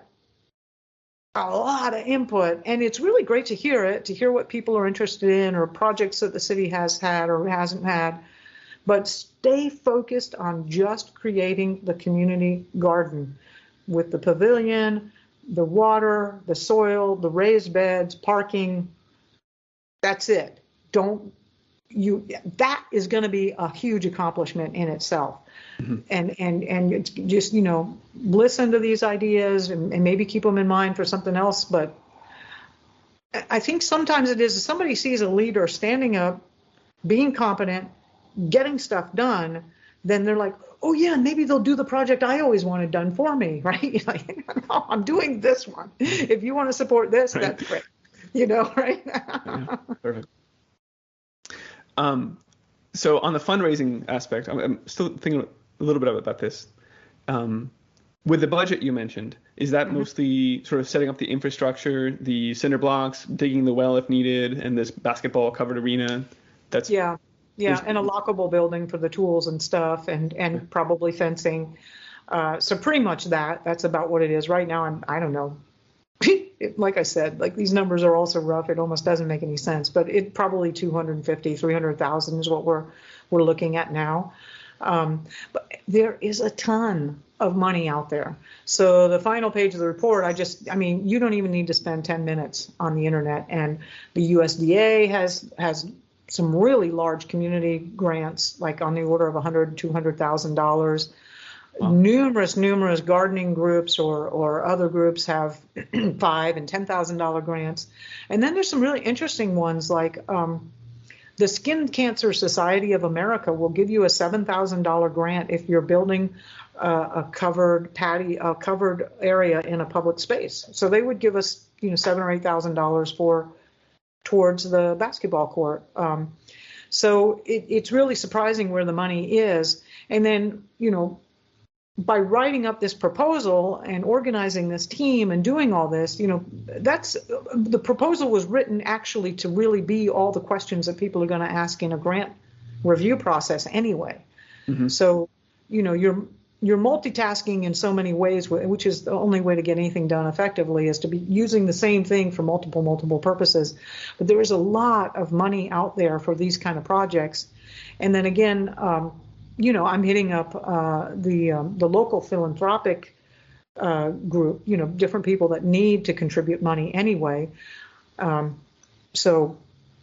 a lot of input, and it's really great to hear it, to hear what people are interested in or projects that the city has had or hasn't had. But stay focused on just creating the community garden with the pavilion, the water, the soil, the raised beds, parking. That's it. Don't you, that is going to be a huge accomplishment in itself. Mm-hmm. And, and, and just, you know, listen to these ideas and, and maybe keep them in mind for something else. But I think sometimes it is if somebody sees a leader standing up, being competent, getting stuff done, then they're like, oh yeah, maybe they'll do the project I always wanted done for me, right? Like, no, I'm doing this one. If you want to support this, right. That's great. You know, right? Yeah, perfect. Um, so on the fundraising aspect, I'm, I'm still thinking a little bit about this. Um, with the budget you mentioned, is that mm-hmm. mostly sort of setting up the infrastructure, the cinder blocks, digging the well if needed, and this basketball covered arena? That's yeah, yeah, and a lockable building for the tools and stuff, and and yeah. probably fencing. Uh, so pretty much that. That's about what it is right now. I'm I don't know. It, like I said, like these numbers are also rough. It almost doesn't make any sense, but it probably two hundred fifty, three hundred thousand is what we're we're looking at now. Um, but there is a ton of money out there. So the final page of the report, I just, I mean, you don't even need to spend ten minutes on the internet. And the U S D A has has some really large community grants, like on the order of one hundred thousand dollars, two hundred thousand dollars. Wow. Numerous, numerous gardening groups or or other groups have five and ten thousand dollar grants, and then there's some really interesting ones like um, the Skin Cancer Society of America will give you a seven thousand dollar grant if you're building uh, a covered patio, a covered area in a public space. So they would give us, you know, seven or eight thousand dollars for towards the basketball court. Um, so it, it's really surprising where the money is, and then you know. By writing up this proposal and organizing this team and doing all this, you know, that's the proposal was written actually to really be all the questions that people are going to ask in a grant review process anyway. Mm-hmm. So, you know, you're you're multitasking in so many ways, which is the only way to get anything done effectively is to be using the same thing for multiple, multiple purposes. But there is a lot of money out there for these kind of projects. And then again, um, you know, I'm hitting up uh, the um, the local philanthropic uh, group, you know, different people that need to contribute money anyway. Um, so,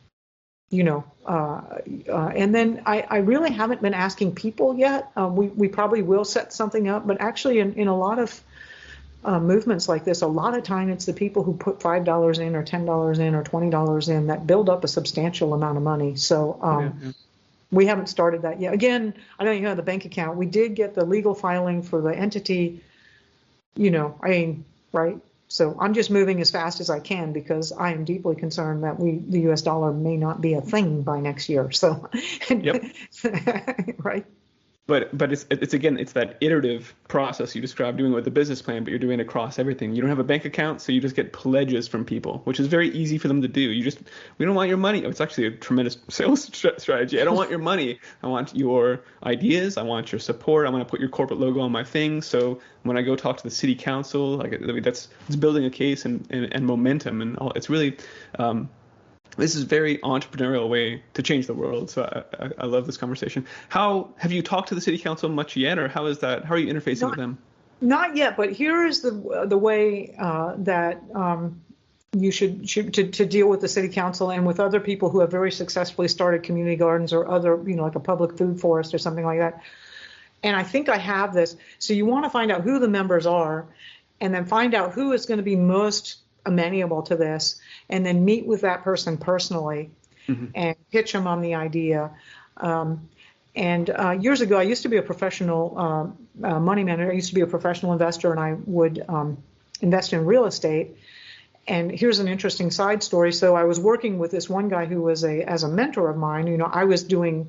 you know, uh, uh, and then I, I really haven't been asking people yet. Uh, we, we probably will set something up, but actually in, in a lot of uh, movements like this, a lot of time it's the people who put five dollars in or ten dollars in or twenty dollars in that build up a substantial amount of money. So, um, yeah, yeah. We haven't started that yet. Again, I know you have the bank account. We did get the legal filing for the entity, you know, I mean, right? So I'm just moving as fast as I can because I am deeply concerned that we, the U S dollar may not be a thing by next year. So, yep. Right. But but it's it's again it's that iterative process you described doing with the business plan, but you're doing it across everything. You don't have a bank account, so you just get pledges from people, which is very easy for them to do. You just we don't want your money. It's actually a tremendous sales strategy. I don't want your money. I want your ideas. I want your support. I want to put your corporate logo on my thing. So when I go talk to the city council, like I mean, that's it's building a case and and, and momentum, and all. It's really. Um, This is a very entrepreneurial way to change the world. So I, I, I love this conversation. How have you talked to the city council much yet, or how is that? How are you interfacing not, with them? Not yet, but here is the the way uh, that um, you should, should to, to deal with the city council and with other people who have very successfully started community gardens or other, you know, like a public food forest or something like that. And I think I have this. So you want to find out who the members are, and then find out who is going to be most amenable to this, and then meet with that person personally mm-hmm. and pitch them on the idea. Um, and uh, years ago, I used to be a professional uh, uh, money manager. I used to be a professional investor, and I would um, invest in real estate. And here's an interesting side story. So I was working with this one guy who was a as a mentor of mine. You know, I was doing,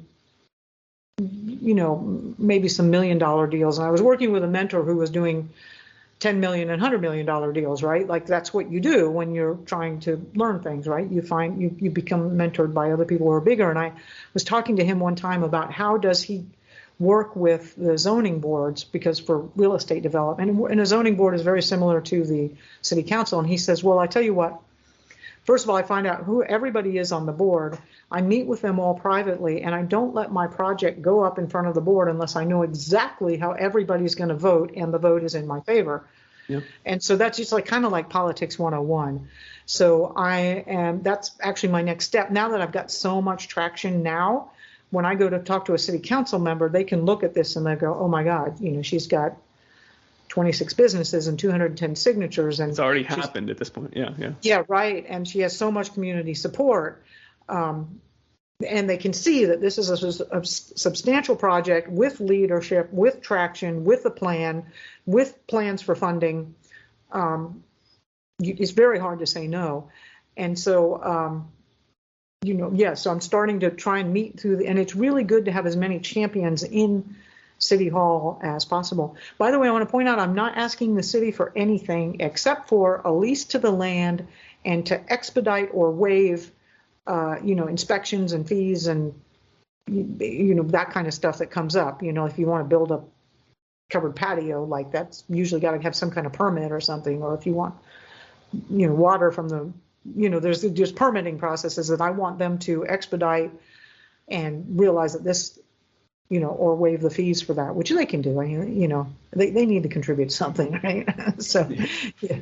you know, maybe some million dollar deals, and I was working with a mentor who was doing ten million and one hundred million dollar deals, right? Like that's what you do when you're trying to learn things, right? You find you, you become mentored by other people who are bigger. And I was talking to him one time about how does he work with the zoning boards, because for real estate development, and a zoning board is very similar to the city council. And he says, well, I tell you what, first of all, I find out who everybody is on the board. I meet with them all privately, and I don't let my project go up in front of the board unless I know exactly how everybody's going to vote, and the vote is in my favor. Yep. And so that's just like kind of like politics one oh one. So I am, that's actually my next step. Now that I've got so much traction now, when I go to talk to a city council member, they can look at this and they go, oh my God, you know, she's got twenty-six businesses and two hundred ten signatures. And it's already happened at this point. Yeah, yeah. Yeah, right. And she has so much community support. Um, and they can see that this is a, a substantial project with leadership, with traction, with a plan, with plans for funding. Um, it's very hard to say no. And so, um, you know, yeah, so I'm starting to try and meet through the, and it's really good to have as many champions in City Hall as possible. By the way, I want to point out I'm not asking the city for anything except for a lease to the land and to expedite or waive Uh, you know, inspections and fees and, you know, that kind of stuff that comes up. You know, if you want to build a covered patio, like that's usually got to have some kind of permit or something. Or if you want, you know, water from the, you know, there's just permitting processes that I want them to expedite and realize that this, you know, or waive the fees for that, which they can do. I mean, you know, they, they need to contribute something, right? So, yeah.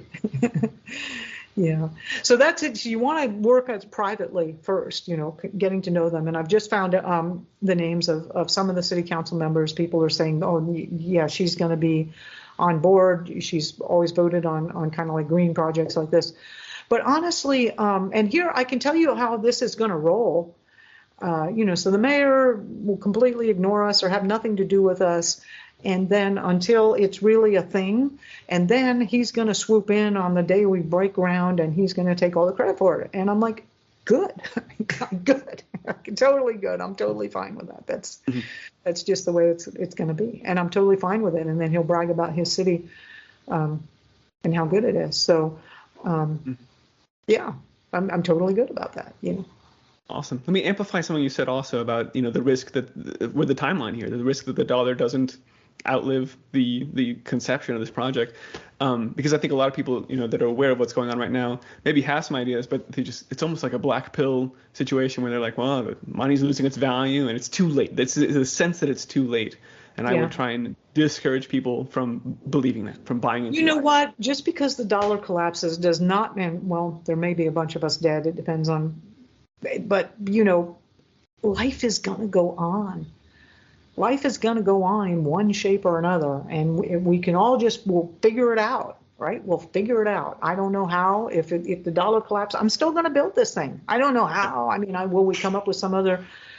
Yeah. So that's it. So you want to work as privately first, you know, getting to know them. And I've just found um, the names of, of some of the city council members. People are saying, oh, yeah, she's going to be on board. She's always voted on, on kind of like green projects like this. But honestly, um, and here I can tell you how this is going to roll. Uh, you know, so the mayor will completely ignore us or have nothing to do with us. And then until it's really a thing, and then he's going to swoop in on the day we break ground, and he's going to take all the credit for it. And I'm like, good, good, totally good. I'm totally fine with that. That's mm-hmm. that's just the way it's it's going to be, and I'm totally fine with it. And then he'll brag about his city um, and how good it is. So, um, mm-hmm. yeah, I'm I'm totally good about that. You know. Awesome. Let me amplify something you said also about, you know, the risk that with the timeline here, the risk that the dollar doesn't outlive the the conception of this project, um, because I think a lot of people, you know, that are aware of what's going on right now maybe have some ideas, but they just it's almost like a black pill situation where they're like, well, the money's losing its value and it's too late. It's a sense that it's too late, and yeah. I will try and discourage people from believing that, from buying into. You know that. what? Just because the dollar collapses does not, and well, there may be a bunch of us dead. It depends on, but you know, life is gonna go on. Life is going to go on in one shape or another, and we, we can all just, we'll figure it out, right? We'll figure it out. I don't know how. If it, if the dollar collapses, I'm still going to build this thing. I don't know how. I mean, I, will we come up with some other,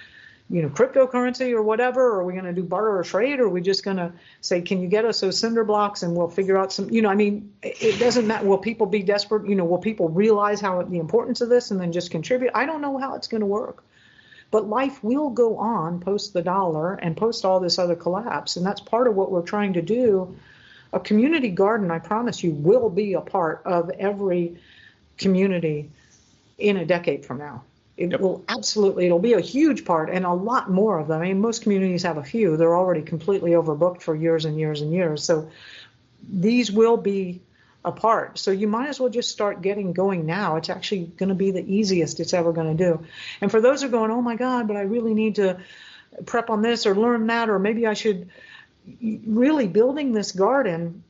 you know, cryptocurrency or whatever? Or are we going to do barter or trade? Or are we just going to say, can you get us those cinder blocks and we'll figure out some, you know, I mean, it doesn't matter. Will people be desperate? You know, will people realize how the importance of this and then just contribute? I don't know how it's going to work. But life will go on post the dollar and post all this other collapse. And that's part of what we're trying to do. A community garden, I promise you, will be a part of every community in a decade from now. It yep. will absolutely, it'll be a huge part, and a lot more of them. I mean, most communities have a few. They're already completely overbooked for years and years and years. So these will be a part. So you might as well just start getting going now. It's actually going to be the easiest it's ever going to do. And for those who are going, oh my God, but I really need to prep on this or learn that, or maybe I should really building this garden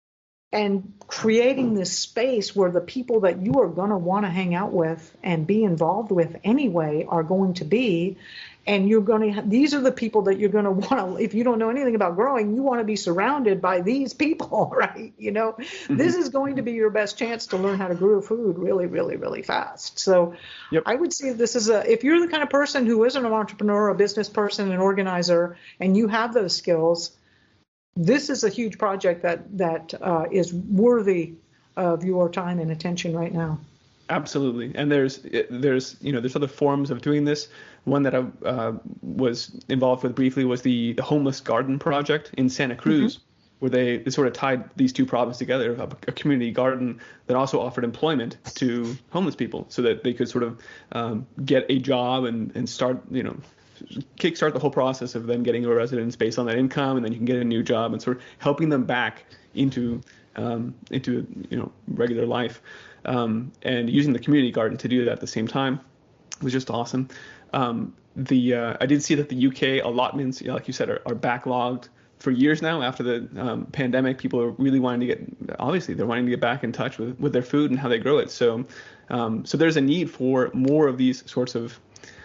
and creating this space where the people that you are going to want to hang out with and be involved with anyway are going to be. And you're going to, these are the people that you're going to want to, if you don't know anything about growing, you want to be surrounded by these people, right? You know, mm-hmm. This is going to be your best chance to learn how to grow food really, really, really fast. So yep. I would say this is a, if you're the kind of person who isn't an entrepreneur, a business person, an organizer, and you have those skills, this is a huge project that that uh, is worthy of your time and attention right now. Absolutely, and there's there's you know there's other forms of doing this. One that I uh, was involved with briefly was the, the Homeless Garden Project in Santa Cruz, mm-hmm. where they, they sort of tied these two problems together, a, a community garden that also offered employment to homeless people, so that they could sort of um, get a job and and start you know. kickstart the whole process of then getting a residence based on that income, and then you can get a new job and sort of helping them back into um, into you know regular life, um, and using the community garden to do that at the same time was just awesome. Um, the uh, I did see that the U K allotments, you know, like you said, are, are backlogged for years now after the um, pandemic. People are really wanting to get, obviously they're wanting to get back in touch with, with their food and how they grow it. So um, so there's a need for more of these sorts of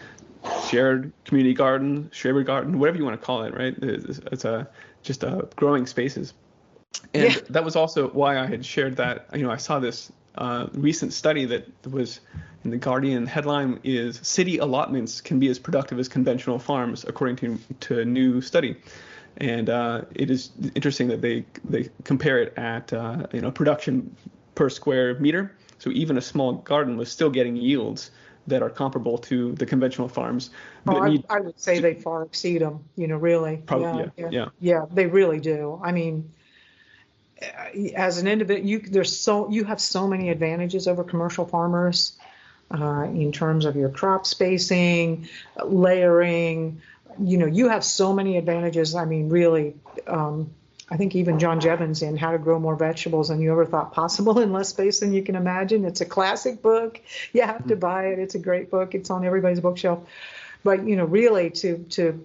shared community garden, shared garden, whatever you want to call it, right? It's, it's a just a growing spaces. And yeah. That was also why I had shared that, you know, I saw this uh, recent study that was in the Guardian. Headline is "City allotments can be as productive as conventional farms," according to to a new study. And uh, it is interesting that they they compare it at uh, you know production per square meter. So even a small garden was still getting yields that are comparable to the conventional farms. But oh, I, I would say to, they far exceed them, you know, really. Probably, yeah, yeah, yeah. Yeah, they really do. I mean, as an individual, you, there's so, you have so many advantages over commercial farmers uh, in terms of your crop spacing, layering. You know, you have so many advantages. I mean, really, um, I think even John Jevons in How to Grow More Vegetables Than You Ever Thought Possible in Less Space Than You Can Imagine. It's a classic book. You have to buy it. It's a great book. It's on everybody's bookshelf. But, you know, really to to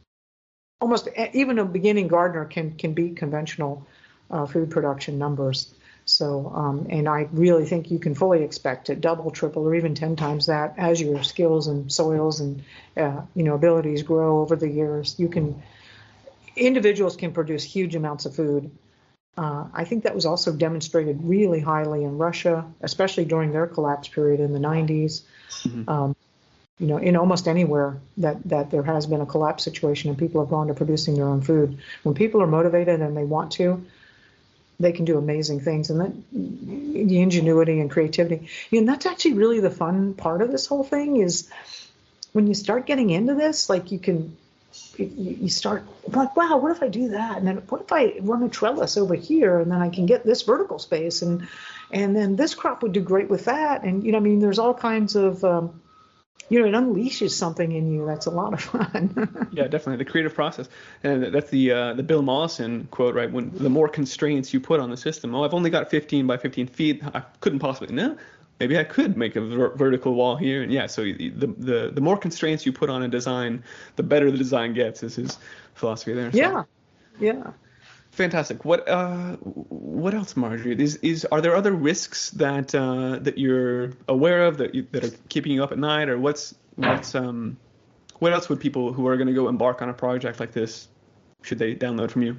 almost even a beginning gardener can, can beat conventional uh, food production numbers. So, um, and I really think you can fully expect to double, triple, or even ten times that as your skills and soils and, uh, you know, abilities grow over the years. You can... Individuals can produce huge amounts of food. Uh, I think that was also demonstrated really highly in Russia, especially during their collapse period in the nineties. Mm-hmm. Um, you know, in almost anywhere that, that there has been a collapse situation and people have gone to producing their own food. When people are motivated and they want to, they can do amazing things. And that, the ingenuity and creativity. You know, that's actually really the fun part of this whole thing is when you start getting into this, like you can... you start like, wow, what if I do that? And then what if I run a trellis over here and then I can get this vertical space and and then this crop would do great with that. And, you know, I mean, there's all kinds of, um, you know, it unleashes something in you. That's a lot of fun. Yeah, definitely. The creative process. And that's the uh, the Bill Mollison quote, right? When the more constraints you put on the system, oh, I've only got fifteen by fifteen feet. I couldn't possibly, no. Maybe I could make a ver- vertical wall here. And yeah, so the, the the more constraints you put on a design, the better the design gets, is his philosophy there. So. Yeah, yeah. Fantastic. What uh, what else, Marjorie? Is is are there other risks that uh, that you're aware of that you, that are keeping you up at night, or what's what's um what else would people who are going to go embark on a project like this should they download from you?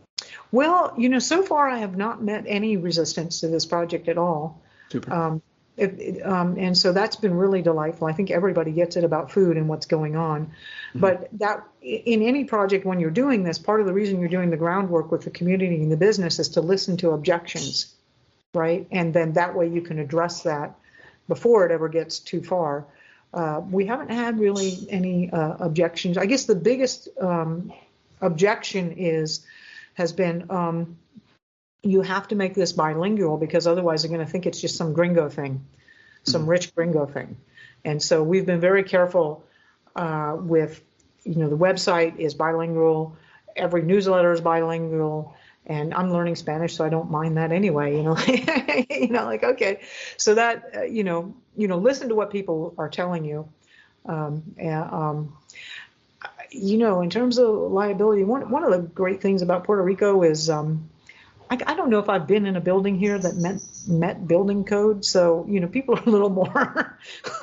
Well, you know, so far I have not met any resistance to this project at all. Super. Um, It, it, um, and so that's been really delightful. I think everybody gets it about food and what's going on. Mm-hmm. But that in any project, when you're doing this, part of the reason you're doing the groundwork with the community and the business is to listen to objections, right? And then that way you can address that before it ever gets too far. Uh, we haven't had really any uh, objections. I guess the biggest um, objection is has been um, you have to make this bilingual because otherwise they're going to think it's just some gringo thing, some mm-hmm. rich gringo thing. And so we've been very careful uh, with, you know, the website is bilingual, every newsletter is bilingual, and I'm learning Spanish, so I don't mind that anyway. You know, you know, like okay, so that uh, you know, you know, listen to what people are telling you. Um, and, um, you know, in terms of liability, one one of the great things about Puerto Rico is. Um, I, I don't know if I've been in a building here that met, met building code, so you know people are a little more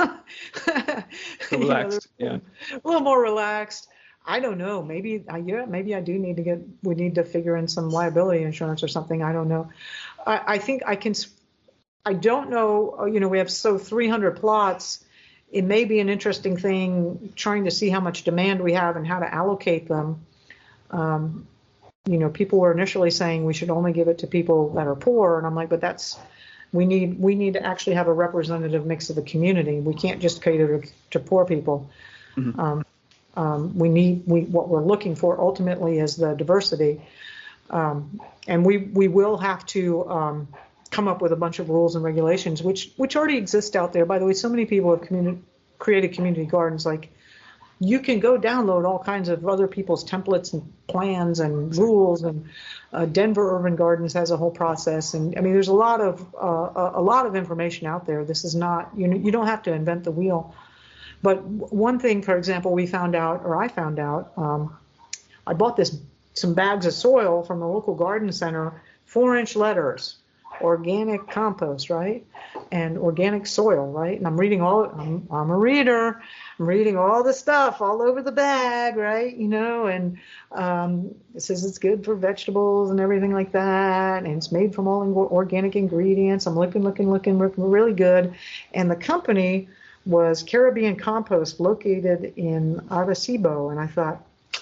relaxed, you know, yeah, a little more relaxed. I don't know. Maybe I yeah, maybe I do need to get. We need to figure in some liability insurance or something. I don't know. I, I think I can. I don't know. You know, we have so three hundred plots. It may be an interesting thing trying to see how much demand we have and how to allocate them. Um, You know, people were initially saying we should only give it to people that are poor, and I'm like, but that's we need we need to actually have a representative mix of the community. We can't just cater to, to poor people. Mm-hmm. Um, um, we need we what we're looking for ultimately is the diversity, um, and we we will have to um, come up with a bunch of rules and regulations, which which already exist out there. By the way, so many people have communi- created community gardens like. You can go download all kinds of other people's templates and plans and rules, and uh, Denver Urban Gardens has a whole process. And I mean, there's a lot of uh, a lot of information out there. This is not you know you don't have to invent the wheel. But one thing, for example, we found out, or I found out, um, I bought this some bags of soil from the local garden center, four inch letters, organic compost, right, and organic soil, right. And I'm reading all. I'm, I'm a reader. I'm reading all the stuff all over the bag, right? You know, and um, it says it's good for vegetables and everything like that, and it's made from all organic ingredients. I'm looking, looking, looking, looking really good. And the company was Caribbean Compost, located in Arecibo, and I thought,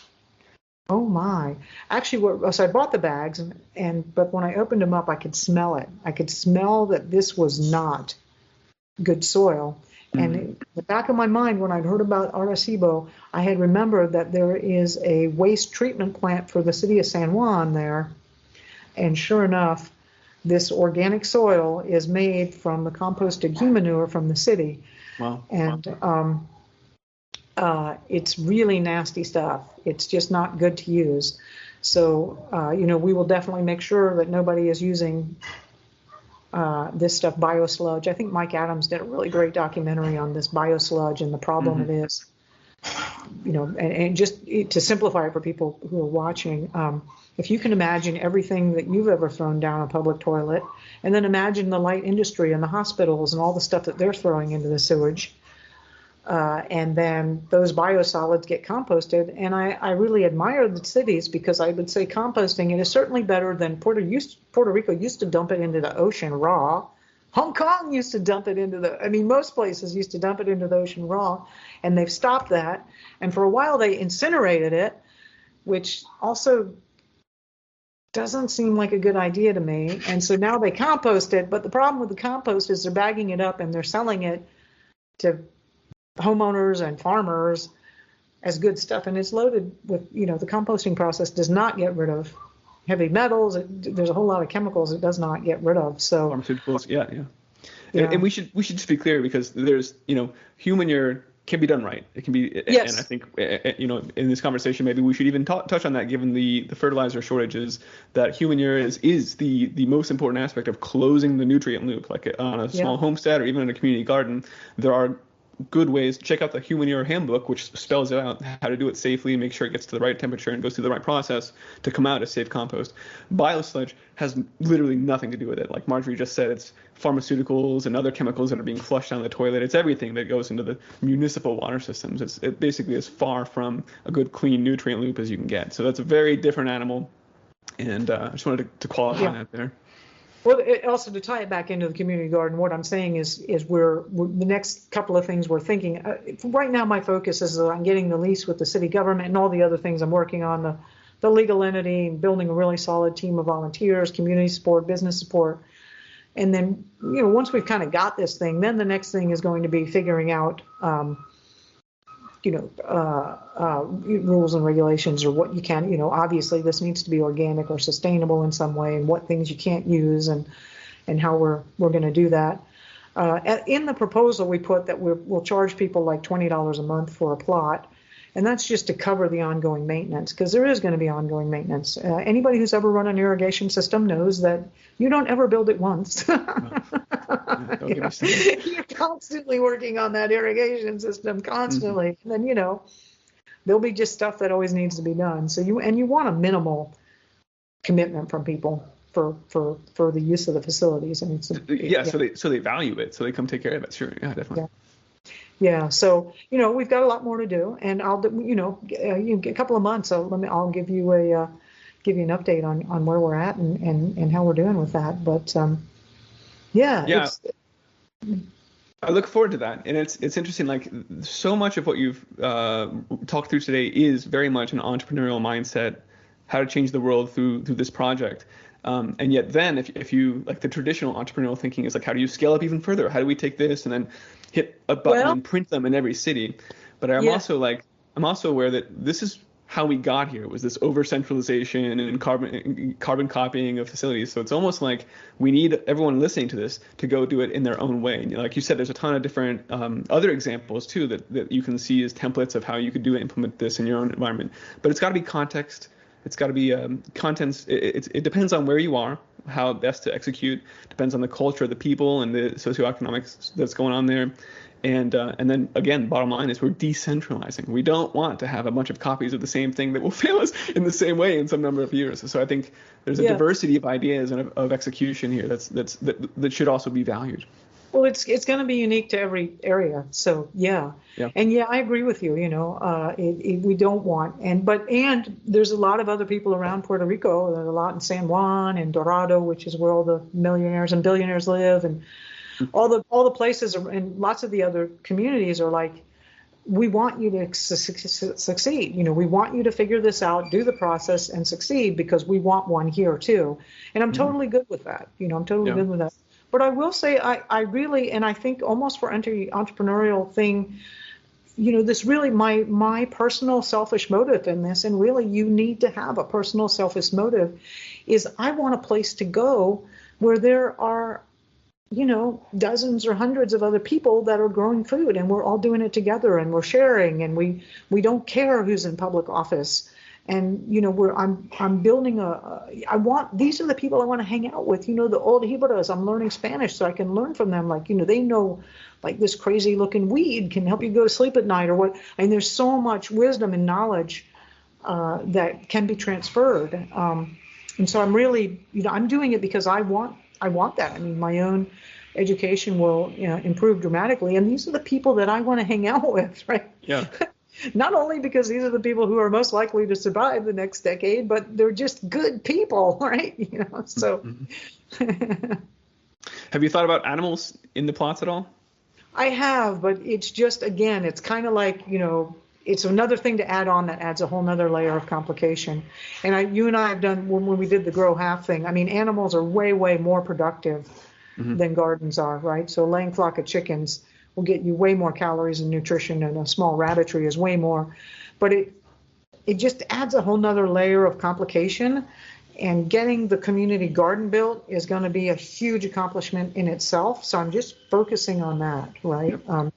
oh my! Actually, what, so I bought the bags, and, and but when I opened them up, I could smell it. I could smell that this was not good soil. And in the back of my mind, when I'd heard about Arecibo, I had remembered that there is a waste treatment plant for the city of San Juan there. And sure enough, this organic soil is made from the composted human manure from the city. Wow. And um, uh, it's really nasty stuff. It's just not good to use. So, uh, you know, we will definitely make sure that nobody is using Uh, this stuff, biosludge. I think Mike Adams did a really great documentary on this biosludge and the problem mm-hmm. it is. You know, and, and just to simplify it for people who are watching, um, if you can imagine everything that you've ever thrown down a public toilet, and then imagine the light industry and the hospitals and all the stuff that they're throwing into the sewage, uh, and then those biosolids get composted. And I, I really admire the cities because I would say composting, it is certainly better than Puerto, used, Puerto Rico used to dump it into the ocean raw. Hong Kong used to dump it into the, I mean, most places used to dump it into the ocean raw, and they've stopped that. And for a while they incinerated it, which also doesn't seem like a good idea to me. And so now they compost it, but the problem with the compost is they're bagging it up and they're selling it to homeowners and farmers as good stuff, and it's loaded with, you know, the composting process does not get rid of heavy metals. It, there's a whole lot of chemicals it does not get rid of. So pharmaceuticals, yeah, yeah. yeah. And, and we should we should just be clear because there's, you know, human urine can be done right. It can be, yes. And I think, you know, in this conversation, maybe we should even t- touch on that, given the, the fertilizer shortages, that human urine is, is the, the most important aspect of closing the nutrient loop. Like on a small yeah. homestead or even in a community garden, there are good ways. Check out the Human Urine Handbook, which spells out how to do it safely and make sure it gets to the right temperature and goes through the right process to come out as safe compost. Biosludge has literally nothing to do with it. Like Marjorie just said, it's pharmaceuticals and other chemicals that are being flushed down the toilet. It's everything that goes into the municipal water systems. It's it basically as far from a good clean nutrient loop as you can get. So that's a very different animal, and uh, I just wanted to, to qualify yeah. that there. Well, it, also to tie it back into the community garden, what I'm saying is, is we're, we're the next couple of things we're thinking. Uh, right now, my focus is on getting the lease with the city government and all the other things I'm working on, the, the legal entity, building a really solid team of volunteers, community support, business support. And then, you know, once we've kind of got this thing, then the next thing is going to be figuring out, um, you know, uh, uh, rules and regulations, or what you can, you know, obviously this needs to be organic or sustainable in some way, and what things you can't use, and and how we're we're going to do that. Uh, in the proposal, we put that we're, we'll charge people like twenty dollars a month for a plot, and that's just to cover the ongoing maintenance, because there is going to be ongoing maintenance. Uh, anybody who's ever run an irrigation system knows that you don't ever build it once. No. You know, you're constantly working on that irrigation system, constantly. Mm-hmm. And then, you know, there'll be just stuff that always needs to be done. So you and you want a minimal commitment from people for for for the use of the facilities. I mean, it's a, yeah, yeah, so they so they value it, so they come take care of it. Sure, yeah, definitely. Yeah. Yeah, so you know we've got a lot more to do, and I'll you know uh, you a couple of months. So let me I'll give you a uh, give you an update on, on where we're at and, and, and how we're doing with that. But um, yeah, yeah. It's, I look forward to that, and it's it's interesting. Like so much of what you've uh, talked through today is very much an entrepreneurial mindset, how to change the world through through this project. Um, and yet then if, if you like the traditional entrepreneurial thinking is like, how do you scale up even further? How do we take this and then hit a button well, and print them in every city? But I'm yeah. also like, I'm also aware that this is how we got here, was this over centralization and carbon carbon copying of facilities. So it's almost like we need everyone listening to this to go do it in their own way. And like you said, there's a ton of different um, other examples too that, that you can see as templates of how you could do implement this in your own environment. But it's got to be context. It's got to be um, contents. It, it, it depends on where you are, how best to execute. Depends on the culture of the people and the socioeconomics that's going on there. And uh, and then again, bottom line is we're decentralizing. We don't want to have a bunch of copies of the same thing that will fail us in the same way in some number of years. So I think there's a yeah. diversity of ideas and of, of execution here that's that's that, that should also be valued. Well, it's it's going to be unique to every area. So yeah, yeah. and yeah, I agree with you. You know, uh, it, it, we don't want and but and there's a lot of other people around Puerto Rico. There's a lot in San Juan and Dorado, which is where all the millionaires and billionaires live, and all the all the places are, and lots of the other communities are like, we want you to su- su- succeed. You know, we want you to figure this out, do the process, and succeed because we want one here too. And I'm mm-hmm. totally good with that. You know, I'm totally yeah. good with that. But I will say, I, I really, and I think almost for any entrepreneurial thing, you know, this really my my personal selfish motive in this, and really you need to have a personal selfish motive, is I want a place to go where there are, you know, dozens or hundreds of other people that are growing food, and we're all doing it together, and we're sharing, and we we don't care who's in public office. And, you know, we're, I'm I'm building a, a, I want, these are the people I want to hang out with, you know, the old Jibaras. I'm learning Spanish so I can learn from them. Like, you know, they know, like, this crazy looking weed can help you go to sleep at night or what. I mean, there's so much wisdom and knowledge uh, that can be transferred. Um, and so I'm really, you know, I'm doing it because I want, I want that. I mean, my own education will, you know, improve dramatically. And these are the people that I want to hang out with, right? Yeah. Not only because these are the people who are most likely to survive the next decade, but they're just good people, right? You know, so. Mm-hmm. Have you thought about animals in the plots at all? I have, but it's just, again, it's kind of like, you know, it's another thing to add on that adds a whole nother layer of complication. And I, you and I have done, when, when we did the grow half thing, I mean, animals are way, way more productive mm-hmm. than gardens are, right? So laying flock of chickens will get you way more calories and nutrition, and a small rabbitry is way more. But it it just adds a whole nother layer of complication. And getting the community garden built is going to be a huge accomplishment in itself. So I'm just focusing on that, right? Yep. Um,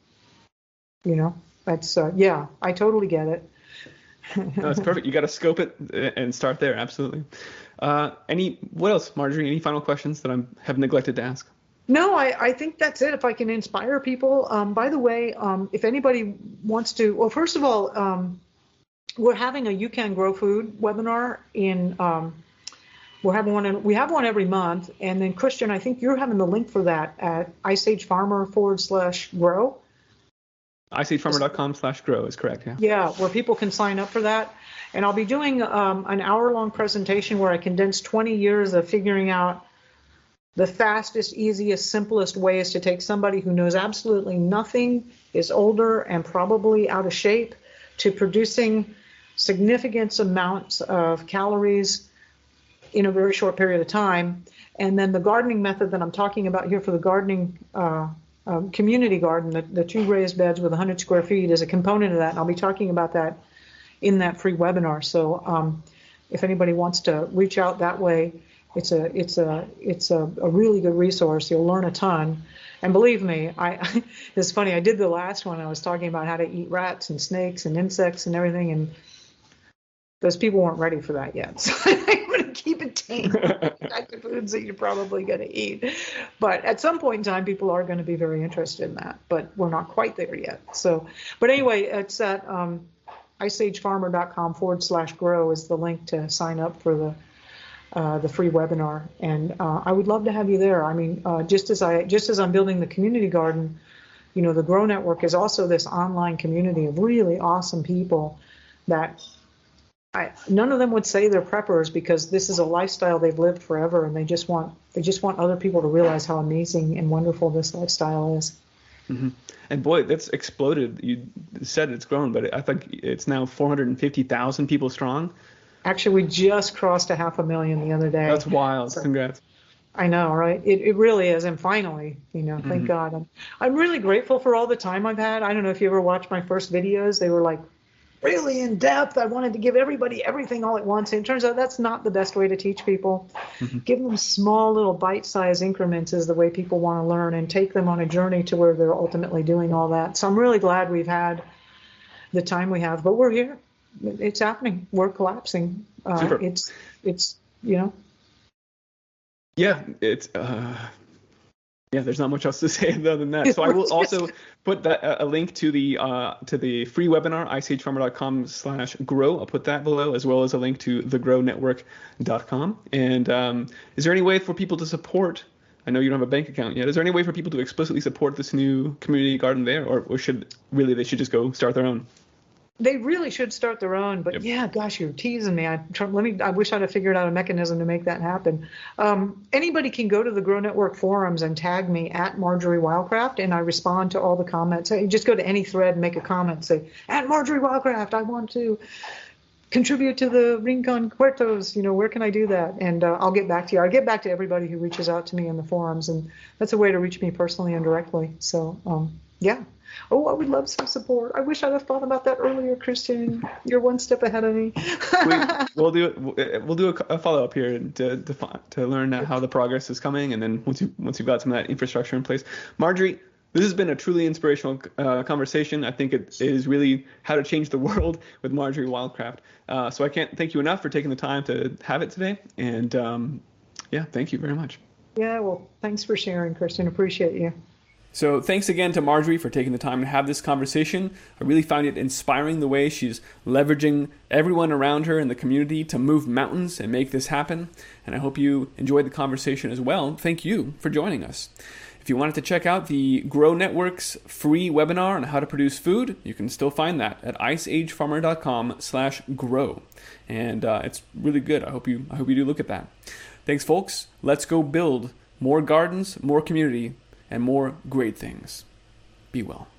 you know, that's, uh, yeah, I totally get it. No, that's perfect. You got to scope it and start there. Absolutely. Uh, any, what else, Marjorie? Any final questions that I have neglected to ask? No, I, I think that's it. If I can inspire people. Um, by the way, um, if anybody wants to, well, first of all, um, we're having a You Can Grow Food webinar in, um, we're having one, in, we have one every month. And then Christian, I think you're having the link for that at iceagefarmer forward slash grow. iceagefarmer.com slash grow is correct. Yeah. Yeah. Where people can sign up for that. And I'll be doing um, an hour long presentation where I condense twenty years of figuring out The fastest, easiest, simplest way is to take somebody who knows absolutely nothing, is older and probably out of shape, to producing significant amounts of calories in a very short period of time. And then the gardening method that I'm talking about here for the gardening uh, um, community garden, the, the two raised beds with one hundred square feet, is a component of that. And I'll be talking about that in that free webinar. So um, if anybody wants to reach out that way, it's a it's a it's a, a really good resource. You'll learn a ton. And believe me, I it's funny. I did the last one. I was talking about how to eat rats and snakes and insects and everything, and those people weren't ready for that yet. So I'm going to keep it tame. Type of foods that you're probably going to eat. But at some point in time, people are going to be very interested in that. But we're not quite there yet. So, but anyway, it's at um, iceagefarmer.com forward slash grow is the link to sign up for the uh, the free webinar. And uh, I would love to have you there. I mean, uh, just as I just as I'm building the community garden, you know, the Grow Network is also this online community of really awesome people that I, none of them would say they're preppers, because this is a lifestyle they've lived forever, and they just want they just want other people to realize how amazing and wonderful this lifestyle is. Mm-hmm. And boy, that's exploded. You said it's grown, but I think it's now four hundred fifty thousand people strong. Actually, we just crossed a half a million the other day. That's wild. So, congrats. I know, right? It it really is. And finally, you know, thank mm-hmm. God. I'm, I'm really grateful for all the time I've had. I don't know if you ever watched my first videos. They were like really in depth. I wanted to give everybody everything all at once. And it turns out that's not the best way to teach people. Mm-hmm. Give them small little bite-sized increments is the way people want to learn, and take them on a journey to where they're ultimately doing all that. So I'm really glad we've had the time we have, but we're here. It's happening. We're collapsing. Uh, it's, it's, you know. Yeah, it's, uh, yeah, there's not much else to say other than that. So I will also put that a link to the uh, to the free webinar, iceagefarmer.com slash grow. I'll put that below, as well as a link to the grow network dot com. And um, is there any way for people to support? I know you don't have a bank account yet. Is there any way for people to explicitly support this new community garden there, or, or should really they should just go start their own? They really should start their own, but yep. yeah, gosh, you're teasing me. I try, let me. I wish I'd have figured out a mechanism to make that happen. Um, anybody can go to the Grow Network forums and tag me at Marjorie Wildcraft, and I respond to all the comments. So you just go to any thread and make a comment, say at Marjorie Wildcraft, I want to contribute to the Rincon Puertos. You know, where can I do that? And uh, I'll get back to you. I'll get back to everybody who reaches out to me in the forums, and that's a way to reach me personally and directly. So um, yeah. Oh, I would love some support. I wish I'd have thought about that earlier, Christian. You're one step ahead of me. we, we'll do we'll do a, a follow up here to to to learn how the progress is coming, and then once you once you've got some of that infrastructure in place, Marjorie, this has been a truly inspirational uh, conversation. I think it is really how to change the world with Marjorie Wildcraft. Uh, so I can't thank you enough for taking the time to have it today, and um, yeah, thank you very much. Yeah, well, thanks for sharing, Christian. Appreciate you. So thanks again to Marjorie for taking the time to have this conversation. I really found it inspiring the way she's leveraging everyone around her in the community to move mountains and make this happen. And I hope you enjoyed the conversation as well. Thank you for joining us. If you wanted to check out the Grow Network's free webinar on how to produce food, you can still find that at iceagefarmer.com slash grow. And uh, it's really good. I hope you I hope you do look at that. Thanks, folks. Let's go build more gardens, more community, and more great things. Be well.